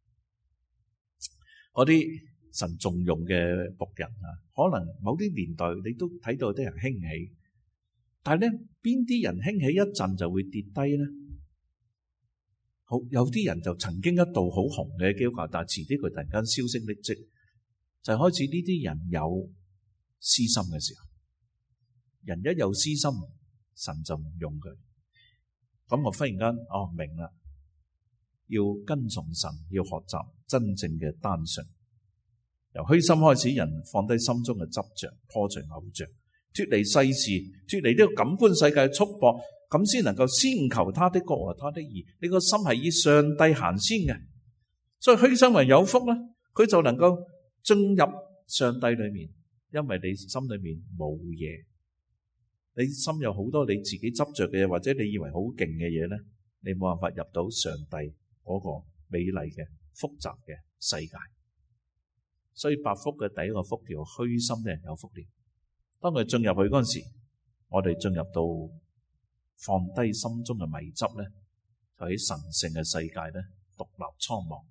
嗰啲神重用嘅僕人啊，可能某啲年代你都睇到有啲人興起，但係咧邊啲人興起一陣就會跌低咧？好，有啲人就曾經一度好紅嘅基督教，但係遲啲佢突然間銷聲匿跡，就開始呢啲人有私心嘅時候，人一有私心，神就唔用佢。咁我忽然間明啦，要跟從神，要學習真正嘅單純，由虛心開始，人放低心中嘅執着，破除偶像，脫離世事，脫離呢個感官世界嘅束縛，咁先能夠先求他的國和他的義。你個心係以上帝行先嘅，所以虛心人有福啦，佢就能夠進入上帝裏面，因為你心裏面冇嘢，你心有好多你自己執着嘅嘢，或者你以為好勁嘅嘢咧，你冇辦法入到上帝嗰個美麗嘅複雜嘅世界。所以8福嘅第一個福叫虛心的人有福了。當佢進入去嗰陣時，我哋進入到放低心中嘅迷執咧，就喺神聖嘅世界咧獨立蒼茫。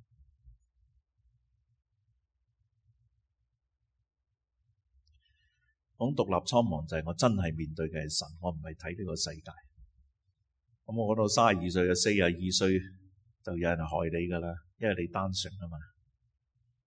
講獨立蒼茫就係我真係面對嘅係神，我唔係睇呢個世界。咁我到32歲嘅42歲就有人害你噶啦，因為你單純啊嘛。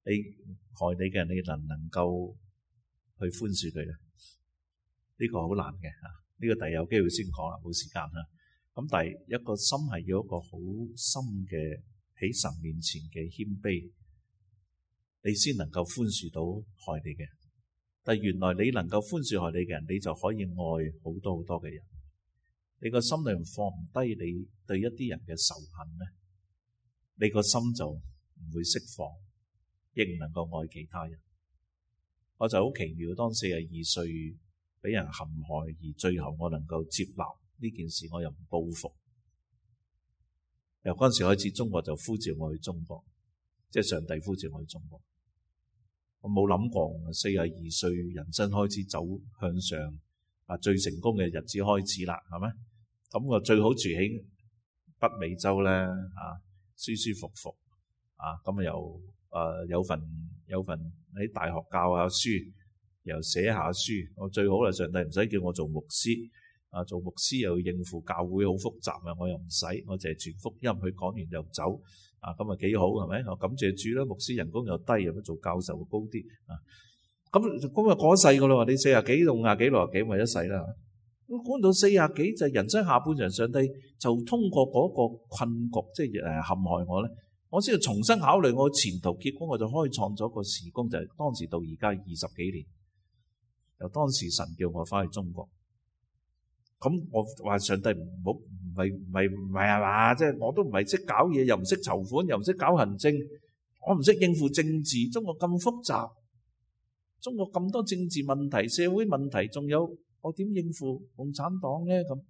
你害你嘅人，你能唔能夠去寬恕佢咧？呢個好難嘅嚇，呢個第日有機會先講啦，冇時間啦。咁但係一個心係要一個好深嘅喺神面前嘅謙卑，你先能夠寬恕到害你嘅人。但係原來你能夠寬恕害你嘅人，你就可以愛好多好多嘅人。你個心裏面放唔低你對一啲人嘅仇恨咧，你個心就唔會釋放，亦唔能夠愛其他人。我就好奇妙，當42歲俾人陷害，而最後我能夠接納呢件事，我又唔報復。由嗰陣時開始，中國就呼召我去中國，即係上帝呼召我去中國。我冇諗過42歲人生開始走向上最成功嘅日子開始啦，係咪？咁我最好住喺北美洲咧，舒舒服服咁又有份喺大學教下書，又寫下書。我最好啦，上帝唔使叫我做牧師，做牧師又要應付教會好複雜啊，我又唔使，我淨係傳福音，佢講完就走。咁啊幾好係咪？我感謝主啦，牧師人工又低，有乜做教授高啲咁啊過世噶啦，你40幾到50幾60幾咪一世啦。咁講到40幾就人生下半場，上帝就通過嗰個困局，即係陷害我咧，我先要重新考慮我前途。結果我就開創咗個時工，就係當時到而家20幾年。由當時神叫我翻去中國，咁我話上帝唔係係嘛？即係我都唔係識搞嘢，又唔識籌款，又唔識搞行政，我唔識應付政治。中國咁複雜，中國咁多政治問題、社會問題，仲有我點應付共產黨咧？咁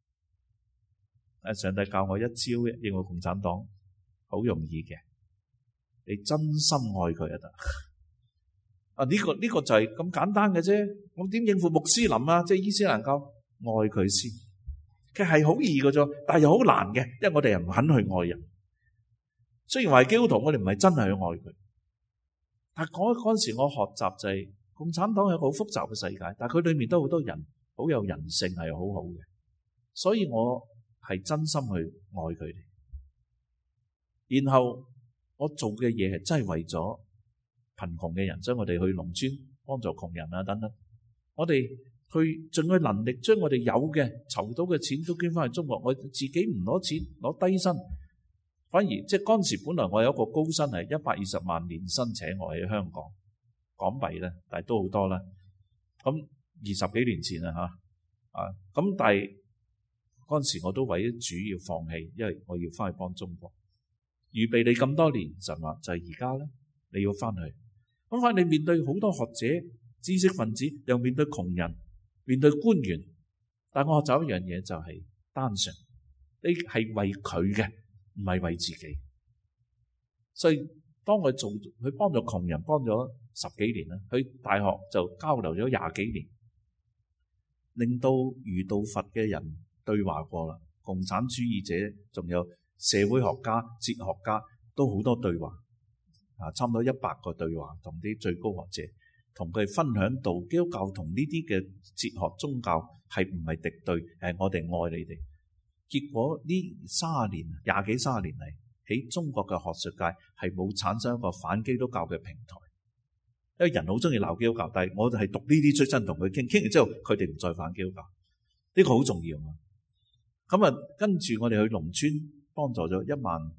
上帝教我一招應付共產黨，好容易嘅，你真心愛佢就得。呢個就係咁簡單嘅啫。我點應付穆斯林啊？即係伊斯蘭教，愛佢先。其實係好易嘅啫，但係又好難嘅，因為我哋又唔肯去愛人。雖然話係基督徒，我哋唔係真係去愛佢。但係嗰陣時我學習就係共產黨係一個好複雜嘅世界，但係佢裏面都好多人，好有人性，係好好嘅。所以我係真心去愛佢哋。然後我做嘅嘢係真係為咗貧窮嘅人，所以我哋去農村幫助窮人啊等等。我哋去盡佢能力，將我哋有嘅籌到嘅錢都捐翻去中國。我自己唔攞錢，攞低薪，反而即係嗰陣時本來我有一個高薪係120萬年薪請我喺香港港幣咧，但係都好多啦。咁20幾年前啦咁但係嗰陣時我都為咗主要放棄，因為我要翻去幫中國。預備你咁多年，神話就係而家咧，你要翻去。咁反而你面對好多學者、知識分子，又面對窮人，面對官員，但我學習一樣嘢就係單純，你係為佢嘅，唔係為自己。所以當我去幫助窮人，幫咗10幾年啦，去大學就交流咗20幾年，令到儒道佛嘅人對話過啦，共產主義者仲有社會學家、哲學家都好多對話，差唔多100個對話，同啲最高學者，同佢分享到基督教同呢啲嘅哲學宗教係唔係敵對，我哋愛你哋。結果呢20幾30年嚟，喺中國嘅學術界係冇產生一個反基督教嘅平台，因為人好中意鬧基督教，但係我哋係讀呢啲出身同佢傾完之後，佢哋唔再反基督教，呢個好重要啊！咁跟住我哋去農村幫助咗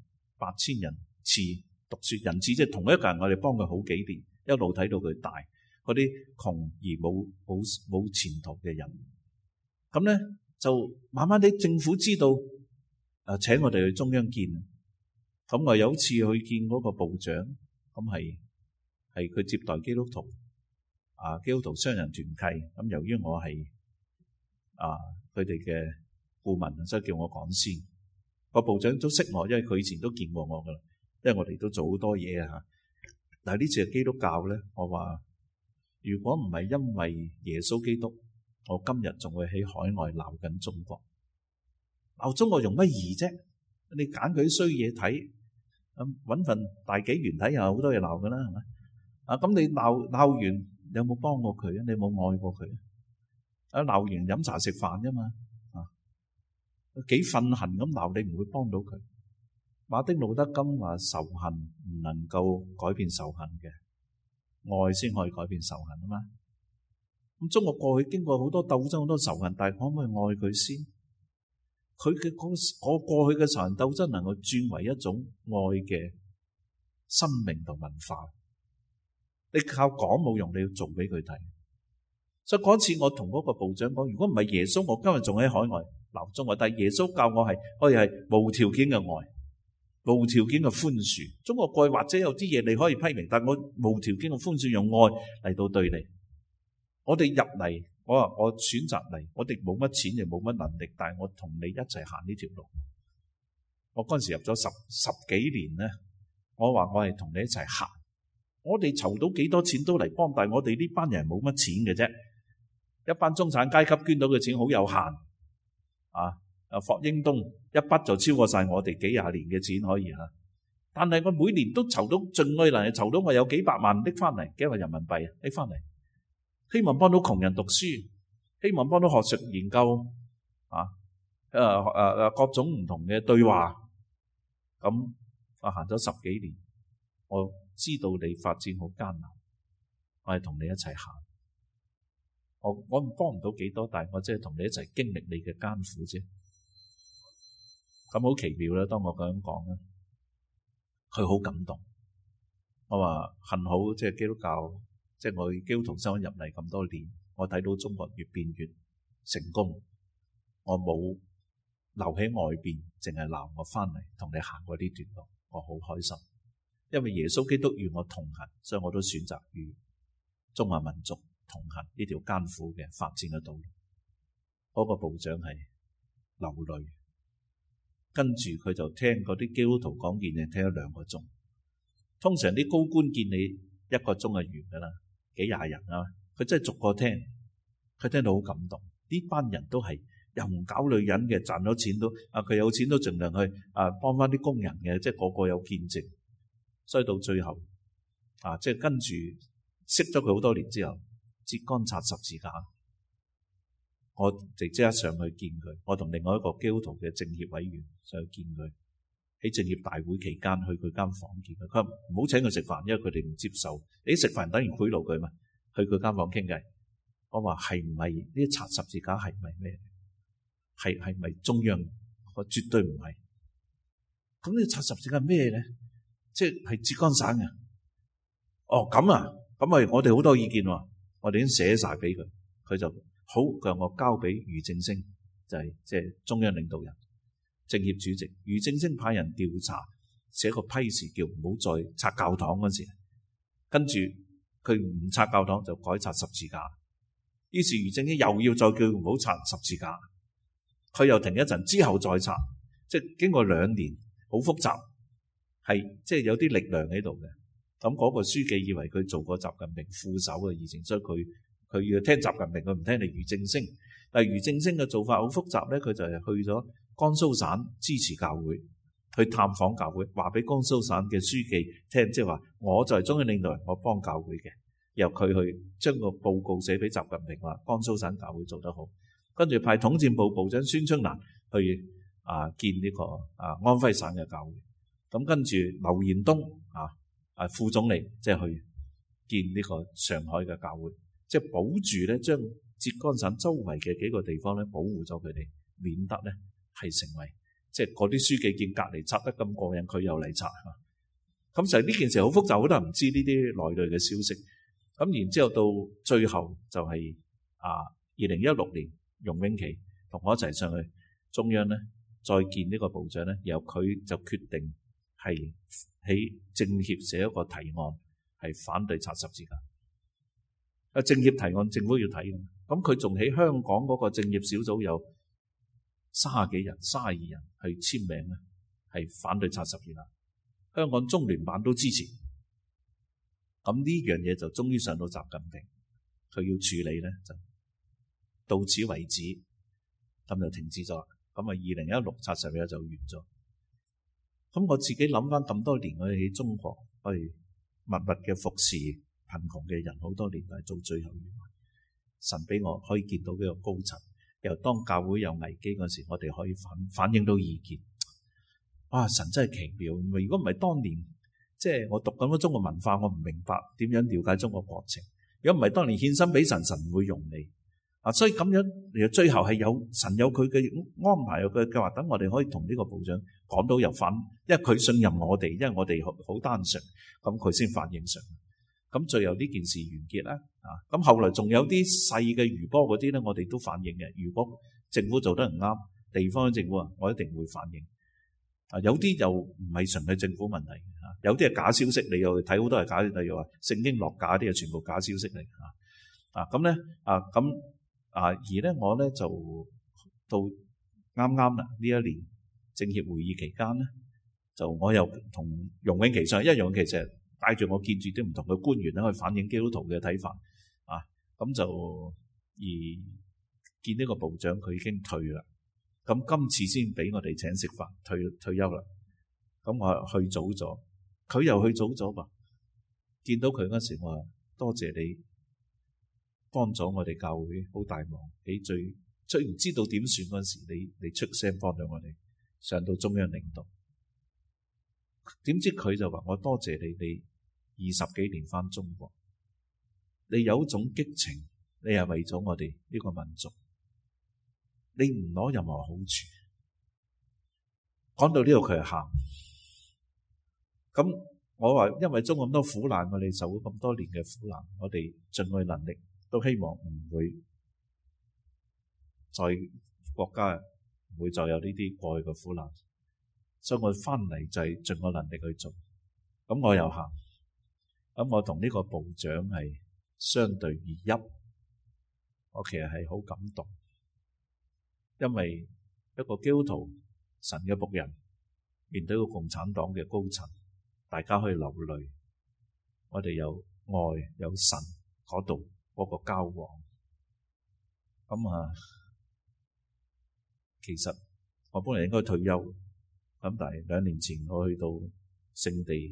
18000人次讀書人次，即係同一個人，我哋幫佢好幾年，一路睇到佢大。嗰啲窮而冇前途嘅人，咁咧就慢慢地政府知道，請我哋去中央見。咁我有一次去見嗰個部長，咁係佢接待基督徒，基督徒商人團契。咁由於我係佢哋嘅顧問，所以叫我講先。個部長都識我，因為佢以前都見過我噶啦，因為我哋都做好多嘢啊。但係呢次係基督教咧，我話如果唔係因為耶穌基督，我今日仲會喺海外鬧緊中國。鬧中國容乜易啫？你揀佢啲衰嘢睇，搵份大紀元睇又好多嘢鬧噶啦，係咪？咁你鬧完，你有冇幫過佢啊？你有冇愛過佢啊？鬧完飲茶食飯啫嘛，幾憤恨咁鬧，你唔會幫到佢。 馬丁路德金話仇恨唔能夠改變仇恨嘅，愛先可以改變仇恨啊嘛。咁中國過去經過好多鬥爭、好多仇恨，但係可唔可以愛佢先？佢嘅嗰過去嘅仇恨鬥爭能夠轉為一種愛嘅生命同文化。你靠講冇用，你要做俾佢睇。所以嗰次我同嗰個部長講，如果唔係耶穌，我今日仲喺海外留中國。但係耶穌教我係可以係無條件嘅愛，無條件嘅寬恕。中國過去或者有啲嘢你可以批評，但我無條件嘅寬恕，用愛嚟到對你。我哋入嚟，我話我選擇嚟，我哋冇乜錢亦冇乜能力，但係我同你一齊行呢條路。我嗰陣時入咗十幾年咧，我話我係同你一齊行。我哋籌到幾多錢都嚟幫，但係我哋呢班人冇乜錢嘅啫。一班中產階級捐到嘅錢好有限啊！霍英東一筆就超過晒我哋幾廿年嘅錢可以嚇。但係我每年都籌到盡愛能力，籌到我有幾百萬拎翻嚟，幾萬人民幣拎翻嚟，希望幫到窮人讀書，希望幫到學術研究各種唔同嘅對話。咁我行咗10幾年，我知道你發展好艱難，我係同你一齊行。我幫唔到幾多，但係我即係同你一齊經歷你嘅艱苦啫。咁好奇妙啦！當我咁樣講咧，佢好感動。我話幸好即係基督教，即係我基督徒生活入嚟咁多年，我睇到中國越變越成功。我冇留喺外邊，淨係鬧我翻嚟同你行過呢段路，我好開心。因為耶穌基督與我同行，所以我都選擇與中華民族同行呢條艱苦嘅發展嘅道路。嗰個部長係流淚，跟住佢就聽嗰啲基督徒講件嘢，聽咗2個鐘。通常啲高官見你1個鐘就完噶啦，幾廿人啊，佢真係逐個聽，佢聽到好感動。呢班人都係又唔搞女人嘅，賺咗錢都佢有錢都盡量去幫翻啲工人嘅，即係個個有見證。所以到最後即係跟住識咗佢好多年之後，浙江拆十字架，我直接一上去見佢。我同另外一個基督徒嘅政協委員上去見佢，喺政協大會期間去佢間房見佢。佢話唔好請佢食飯，因為佢哋唔接受。你食飯等於賄賂佢嘛？去佢間房傾偈。我話係唔係呢啲拆十字架係唔係咩？係咪中央？我絕對唔係。咁呢拆十字架係咩咧？即係浙江省嘅。哦咁啊，咁咪我哋好多意見喎，我哋已經寫晒俾佢，佢就好讓我交俾俞正聲，就係即係中央領導人、政協主席。俞正聲派人調查，寫個批示叫唔好再拆教堂嗰時，跟住佢唔拆教堂就改拆十字架。於是俞正聲又要再叫唔好拆十字架，佢又停一陣之後再拆，即係經過2年，好複雜。係即係有啲力量喺度嘅，咁嗰個書記以為佢做過習近平副手嘅議程，所以佢要聽習近平，佢唔聽你俞正聲。但係俞正聲嘅做法好複雜咧，佢就係去咗江蘇省支持教會，去探訪教會，話俾江蘇省嘅書記聽，即係話我就係中央領導人，我幫教會嘅，由佢去將個報告寫俾習近平，話江蘇省教會做得好，跟住派統戰部部長孫春蘭去見呢個安徽省嘅教會。咁跟住劉延東副總理即係去見呢個上海嘅教會，即係保住咧，將浙江省周圍嘅幾個地方咧保護咗佢哋，免得咧係成為即係嗰啲書記見隔離拆得咁過癮，佢又嚟拆。咁就係呢件事好複雜，好多人唔知呢啲內裏嘅消息。咁然之後到最後就係2016年，容永祺同我一齊上去中央咧，再見呢個部長咧，然後佢就決定。係喺政協寫一個提案，係反對拆十字架。政協提案政府要睇嘅，咁佢仲喺香港嗰個政協小組有32人去簽名咧，係反對拆十字架。香港中聯辦都支持。咁呢樣嘢就終於上到習近平，佢要處理咧就到此為止，咁就停止咗。咁2016拆十字架就完咗。咁我自己諗翻咁多年，我哋喺中國去默默嘅服侍貧窮嘅人好多年，但係到最後神俾我可以見到呢個高層，又當教會有危機嗰時，我哋可以反映到意見。 哇！神真係奇妙。如果唔係當年，即係我讀緊嗰中國文化，我唔明白點樣了解中國國情。如果唔係當年獻身俾神，神唔會用你啊。所以咁樣，最後係神有佢嘅安排，有佢嘅計劃，等我哋可以同呢個部長講到又反，因為佢信任我哋，因為我哋好單純，咁佢先反應上。咁最後呢件事完結啦。咁後來仲有啲細嘅餘波嗰啲咧，我哋都反映嘅。如果政府做得唔啱，地方政府我一定會反映。有啲又唔係純係政府問題，有啲係假消息，你又睇好多係假，例如話聖經落架啲係全部假消息嚟。咁咧而咧我咧就到啱啱啦呢一年政協會議期間咧，就我又同容永琪上，因為容永琪成日帶住我見住啲唔同嘅官員咧去反映基督徒嘅睇法咁就而見呢個部長佢已經退啦。咁今次先俾我哋請食飯，退休啦。咁我去早咗，佢又去早咗噃。見到佢嗰時，我話多謝你幫咗我哋教會好大忙。你最唔知道點算嗰時，你出聲幫咗我哋上到中央領導。點知佢就話我多謝你20幾年返中國，你有一種激情，你係為咗我哋呢個民族。你唔攞任何好處，講到呢度佢係喊。咁我話因為中咁多苦難，我哋受咗咁多年嘅苦難，我哋盡我能力都希望唔會再國家唔會再有呢啲過去嘅苦難，所以我翻嚟就係盡我能力去做。咁我又喊，咁我同呢個部長係相對而泣，我其實係好感動。因為一個基督徒神嘅僕人面對個共產黨嘅高層，大家可以流淚，我哋有愛有神嗰度嗰個交往。其實我本來應該退休，咁但係2年前我去到聖地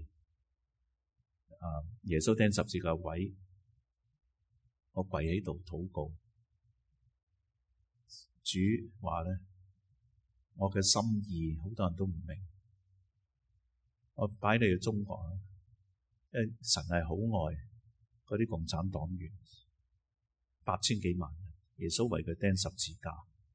耶穌釘十字架位，我跪喺度禱告。主話咧，我嘅心意好多人都唔明，我擺你去中國，因為神係好愛嗰啲共產黨員，8000幾萬人，耶穌為佢釘十字架，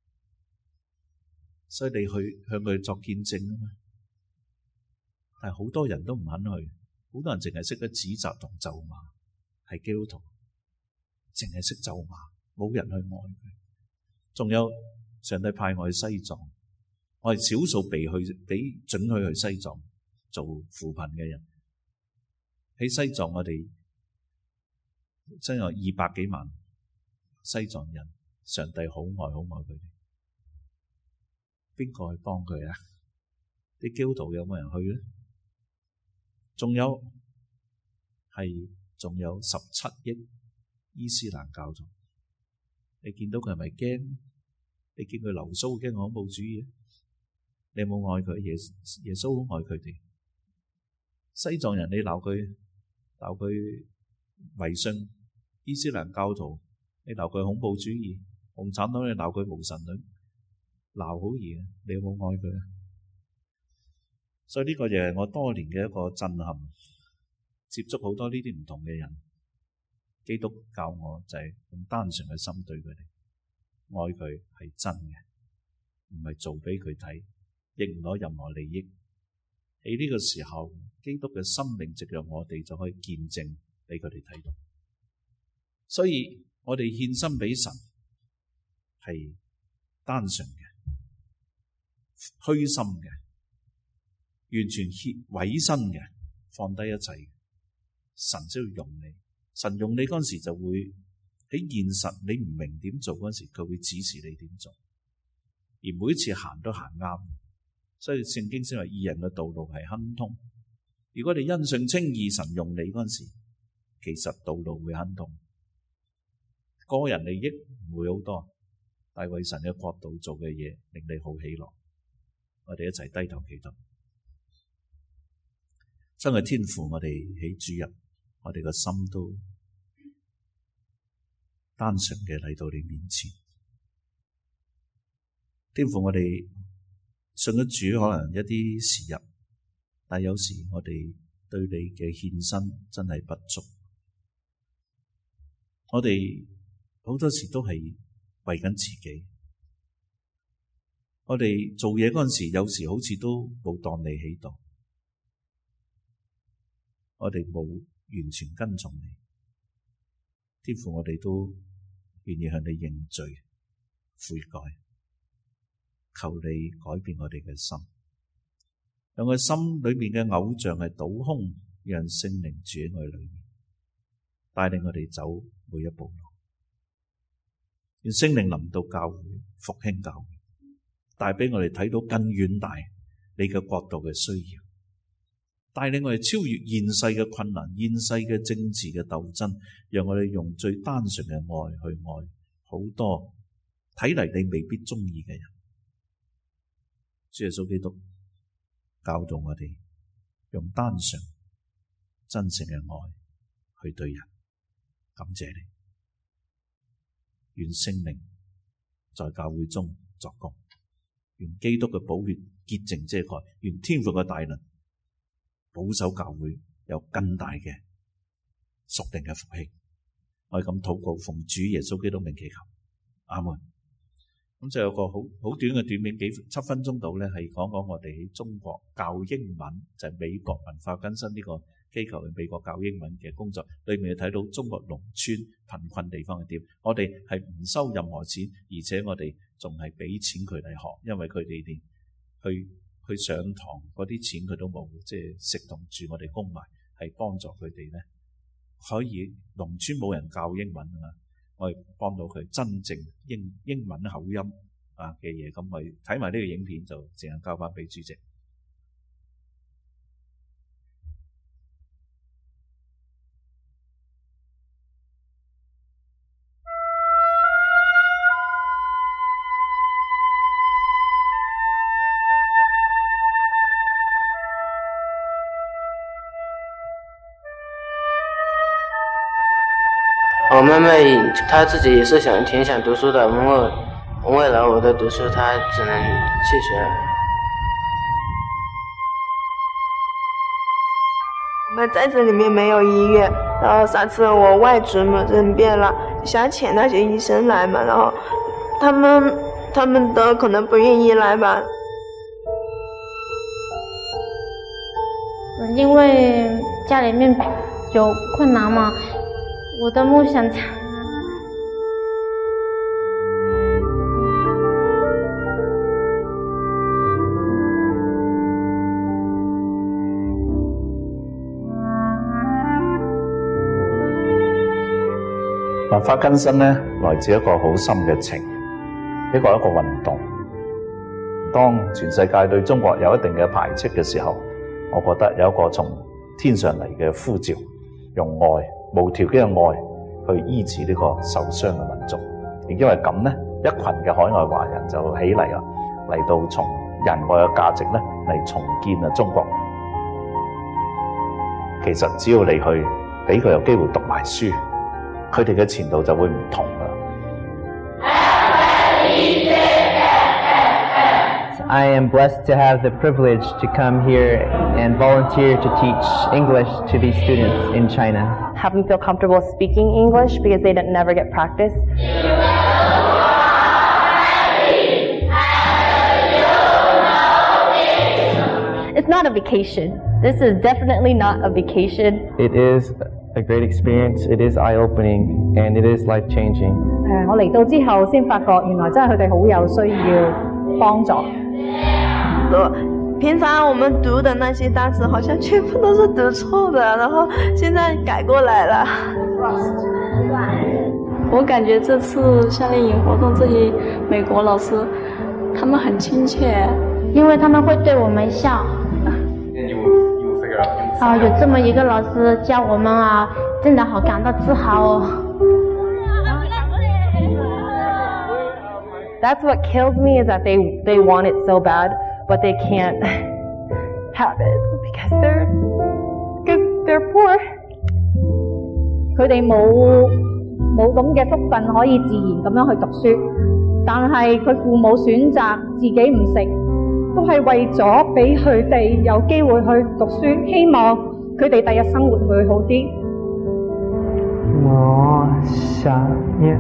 所以你去向佢作見證啊嘛。但係好多人都唔肯去，好多人淨係識得指責同咒罵，係基督徒，淨係識咒罵，冇人去愛佢。仲有上帝派我去西藏，我係少數被准許去西藏做扶貧嘅人。喺西藏我哋真有200幾萬西藏人，上帝好愛佢哋。邊個去幫佢啊？啲基督徒有冇人去咧？仲有17億伊斯蘭教徒。你見到佢係咪驚？你見佢流蘇驚恐怖主義？你有冇愛佢？耶穌好愛佢哋。西藏人你鬧佢迷信，伊斯蘭教徒你鬧佢恐怖主義，共產黨你鬧佢無神論，鬧好易啊！你有冇愛佢啊？所以呢個亦係我多年嘅一個震撼，接觸好多呢啲唔同嘅人。基督教我就係用單純嘅心對佢哋，愛佢係真嘅，唔係做俾佢睇，亦唔攞任何利益。喺呢個時候，基督嘅生命藉著我哋就可以見證俾佢哋睇到。所以我哋獻身俾神係單純嘅、虛心嘅、完全委身嘅，放低一切，神先要用你。神用你嗰陣時就會喺現實你唔明點做嗰陣時，佢會指示你點做，而每一次行都行啱。所以聖經先話義人嘅道路係亨通。如果你因信稱義，神用你嗰陣時，其實道路會亨通。個人利益唔會好多，但係為神嘅國度做嘅嘢令你好喜樂。我哋一齊低頭祈禱。真係天父，我哋喺主日，我哋個心都單純嘅嚟到你面前。天父，我哋信咗主可能一啲時日，但有時我哋對你嘅獻身真係不足。我哋好多時都係為緊自己。我哋做嘢嗰陣時，有時好似都冇當你喺度，我哋冇完全跟從你。天父，我哋都願意向你認罪悔改，求你改變我哋嘅心，讓我心裏面嘅偶像係倒空，讓聖靈住喺我哋裏面，帶領我哋走每一步路。願聖靈臨到教會，復興教會，帶俾我哋睇到更遠大你嘅國度嘅需要，帶領我哋超越現世嘅困難、現世嘅政治嘅鬥爭，讓我哋用最單純嘅愛去愛好多睇嚟你未必中意嘅人。主耶穌基督教導我哋用單純真誠嘅愛去對人。感謝你，願聖靈在教會中作工，願基督嘅寶血潔淨遮蓋，願天父嘅大能保守教會有更大嘅屬靈嘅復興。我哋咁禱告，奉主耶穌基督名祈求，阿門。咁就有個好短嘅短片，7分鐘度咧，係講我哋喺中國教英文，就係美國文化更新呢個機構喺美國教英文嘅工作，裏面睇到中國農村貧困地方係點。我哋係唔收任何錢，而且我哋仲係俾錢佢哋學，因為佢哋連去上堂嗰啲錢佢都冇，即係食同住我哋供埋，係幫助佢哋咧可以農村冇人教英文啊，我哋幫到佢真正英文口音嘅嘢。咁我哋睇埋呢個影片就淨係交翻俾主席。 我妹妹她自己也是挺想读书的，为了我的读书，她只能弃学了。 我们在这里面没有医院，然后上次我外祖母生病了，想请那些医生来嘛，然后他们都可能不愿意来吧。 因为家里面有困难嘛。我的梦想文化更新呢，來自一個好深嘅情，一個運動。當全世界對中國有一定嘅排斥嘅時候，我覺得有一個從天上嚟嘅呼召，用愛無條件嘅愛去醫治呢個受傷嘅民族。亦因為咁呢，一群嘅海外華人就起嚟啦，嚟到從仁愛嘅價值呢嚟重建中國。其實只要你去俾佢有機會讀埋書，佢哋嘅前途就會唔同啦。 I am blessed to have the privilege to come here and volunteer to teach English to these students in China. Have them feel comfortable speaking English because they never get practice. It's not a vacation. This is definitely not a vacation. It is a great experience. It is eye-opening and it is life-changing. 我嚟到之後先發覺，原來真係佢哋好有需要幫助。 平常我們讀的那些單詞好像全部都是讀錯的，然後現在改過來了。 我感覺這次夏令營活動，這些美國老師他們很親切， 因為他們會對我們笑。有這麼一個老師教我們啊，真的好感到自豪哦。 That's what kills me is that they want it so bad, but they can't have it because they're poor. 佢哋冇咁嘅福分可以自然咁樣去讀書，但係佢父母選擇自己唔食， 都係為咗俾佢哋有機會去讀書，希望佢哋第日生活會好啲。 我想念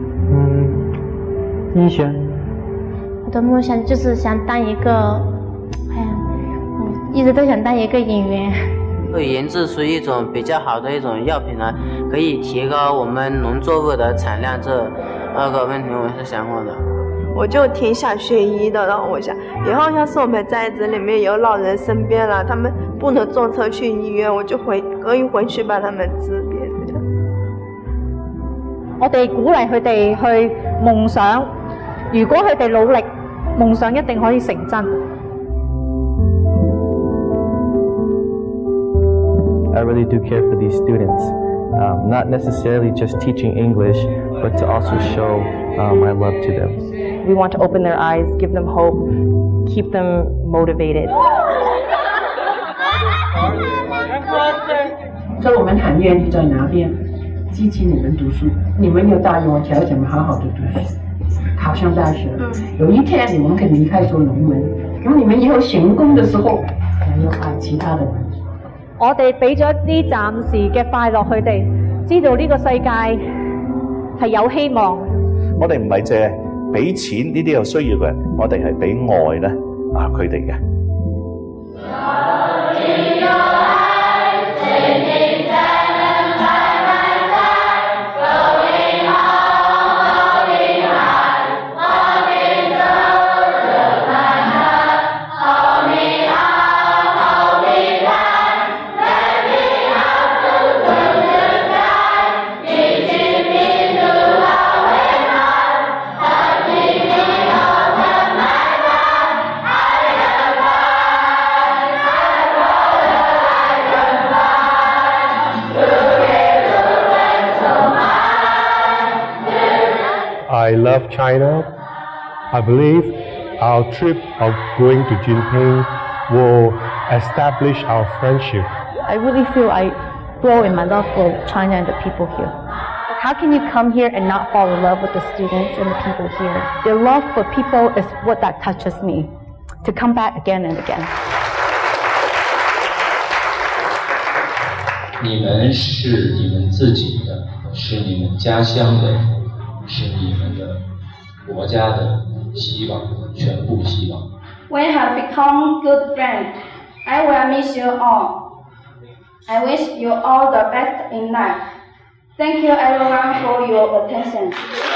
醫生。 我的夢想就是想當一個，一直都想當一個演員。 會研製出一種比較好的一種藥品呢，可以提高我們農作物的產量，這2個問題我是想過的。 我就挺想學醫的，然後我想以後要是我們寨子裡面有老人生病了，他們不能坐車去醫院，我就可以回去把他們治病。 我哋鼓勵佢哋去夢想，如果佢哋努力，夢想一定可以成真。 I really do care for these students, not necessarily just teaching English, but to also show my love to them. We want to open their eyes, give them hope, keep them motivated. 在我们谈愿意在哪边支持你们读书，你们有答应我条件好好的讀書，考上大學。有一天你們肯離開做農民，咁你們以後成功的時候，還要愛其他的人。 我哋俾咗啲暫時嘅快樂佢哋，知道呢個世界係有希望。 我哋唔係淨係俾錢呢啲有需要嘅人，我哋係俾愛咧佢哋嘅。 I love China. I believe our trip of going to Jinping will establish our friendship. I really feel I grow in my love for China and the people here. How can you come here and not fall in love with the students and the people here? Their love for people is what that touches me, to come back again and again. 你们是你们自己的，是你们家乡的，是你们的国家的希望，全部希望。 We have become good friends. I will miss you all. I wish you all the best in life. Thank you everyone for your attention.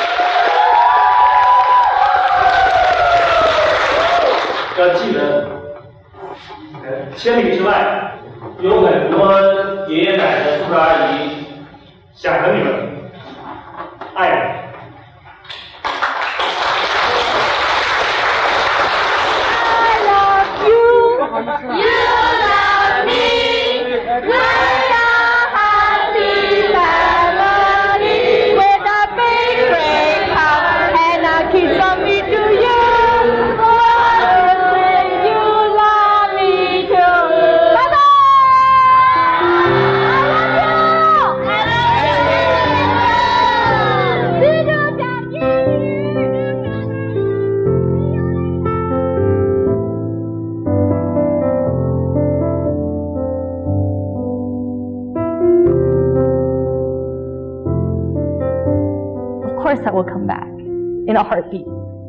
要记得，千里之外有很多爷爷奶奶、叔叔阿姨想着你们，爱你们。 You love me. We are happy family with a big red cup and a kiss from me to you. You love me too. Bye bye. Of course I will come back in a heartbeat.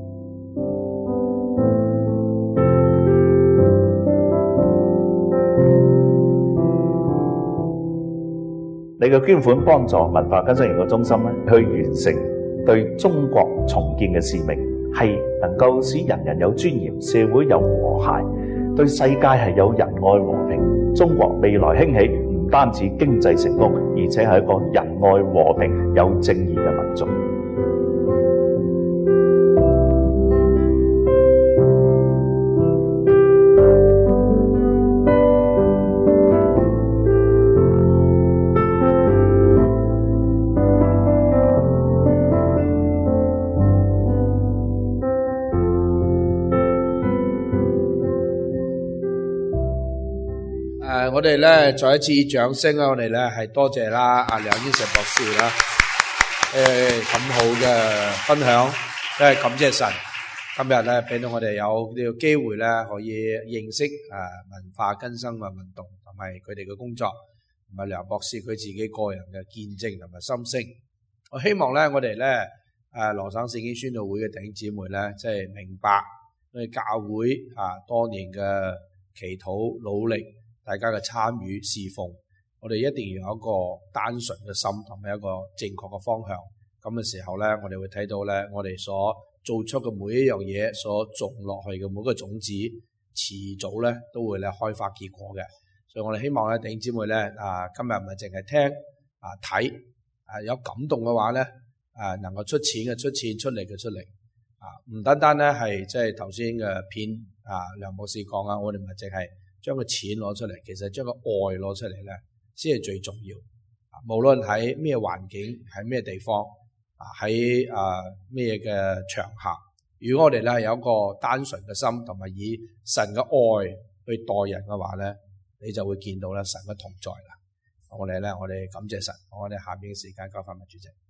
你嘅捐款幫助文化更新研究中心咧，去完成對中國重建嘅使命，係能夠使人人有尊嚴，社會有和諧，對世界係有仁愛和平。中國未來興起唔單止經濟成功，而且係一個仁愛和平有正義嘅民族。 我哋咧再一次掌聲啦！我哋咧係多謝啦阿梁英成博士啦，咁好嘅分享，真係感謝神。 今日咧俾到我哋有呢個機會咧，可以認識文化更新嘅運動同埋佢哋嘅工作，同埋梁博士佢自己個人嘅見證同埋心聲。我希望咧我哋咧羅省聖經宣道會嘅弟兄姊妹咧，即係明白我哋教會多年嘅祈禱努力，大家嘅參與侍奉，我哋一定要有一個單純嘅心同埋一個正確嘅方向。咁嘅時候咧，我哋會睇到咧，我哋所做出嘅每一樣嘢，所種落去嘅每個種子，遲早咧都會咧開發結果嘅。所以我哋希望咧弟兄姊妹咧今日唔係淨係聽睇有感動嘅話咧能夠出錢嘅出錢，出力嘅出力唔單單咧係即係頭先嘅片梁博士講我哋唔係淨係將個錢攞出嚟，其實將個愛攞出嚟咧先係最重要。無論喺咩環境，喺咩地方，喺咩嘅場合，如果我哋咧有一個單純嘅心，同埋以神嘅愛去待人嘅話咧，你就會見到咧神嘅同在啦。我哋感謝神，我哋下邊嘅時間交翻俾主席。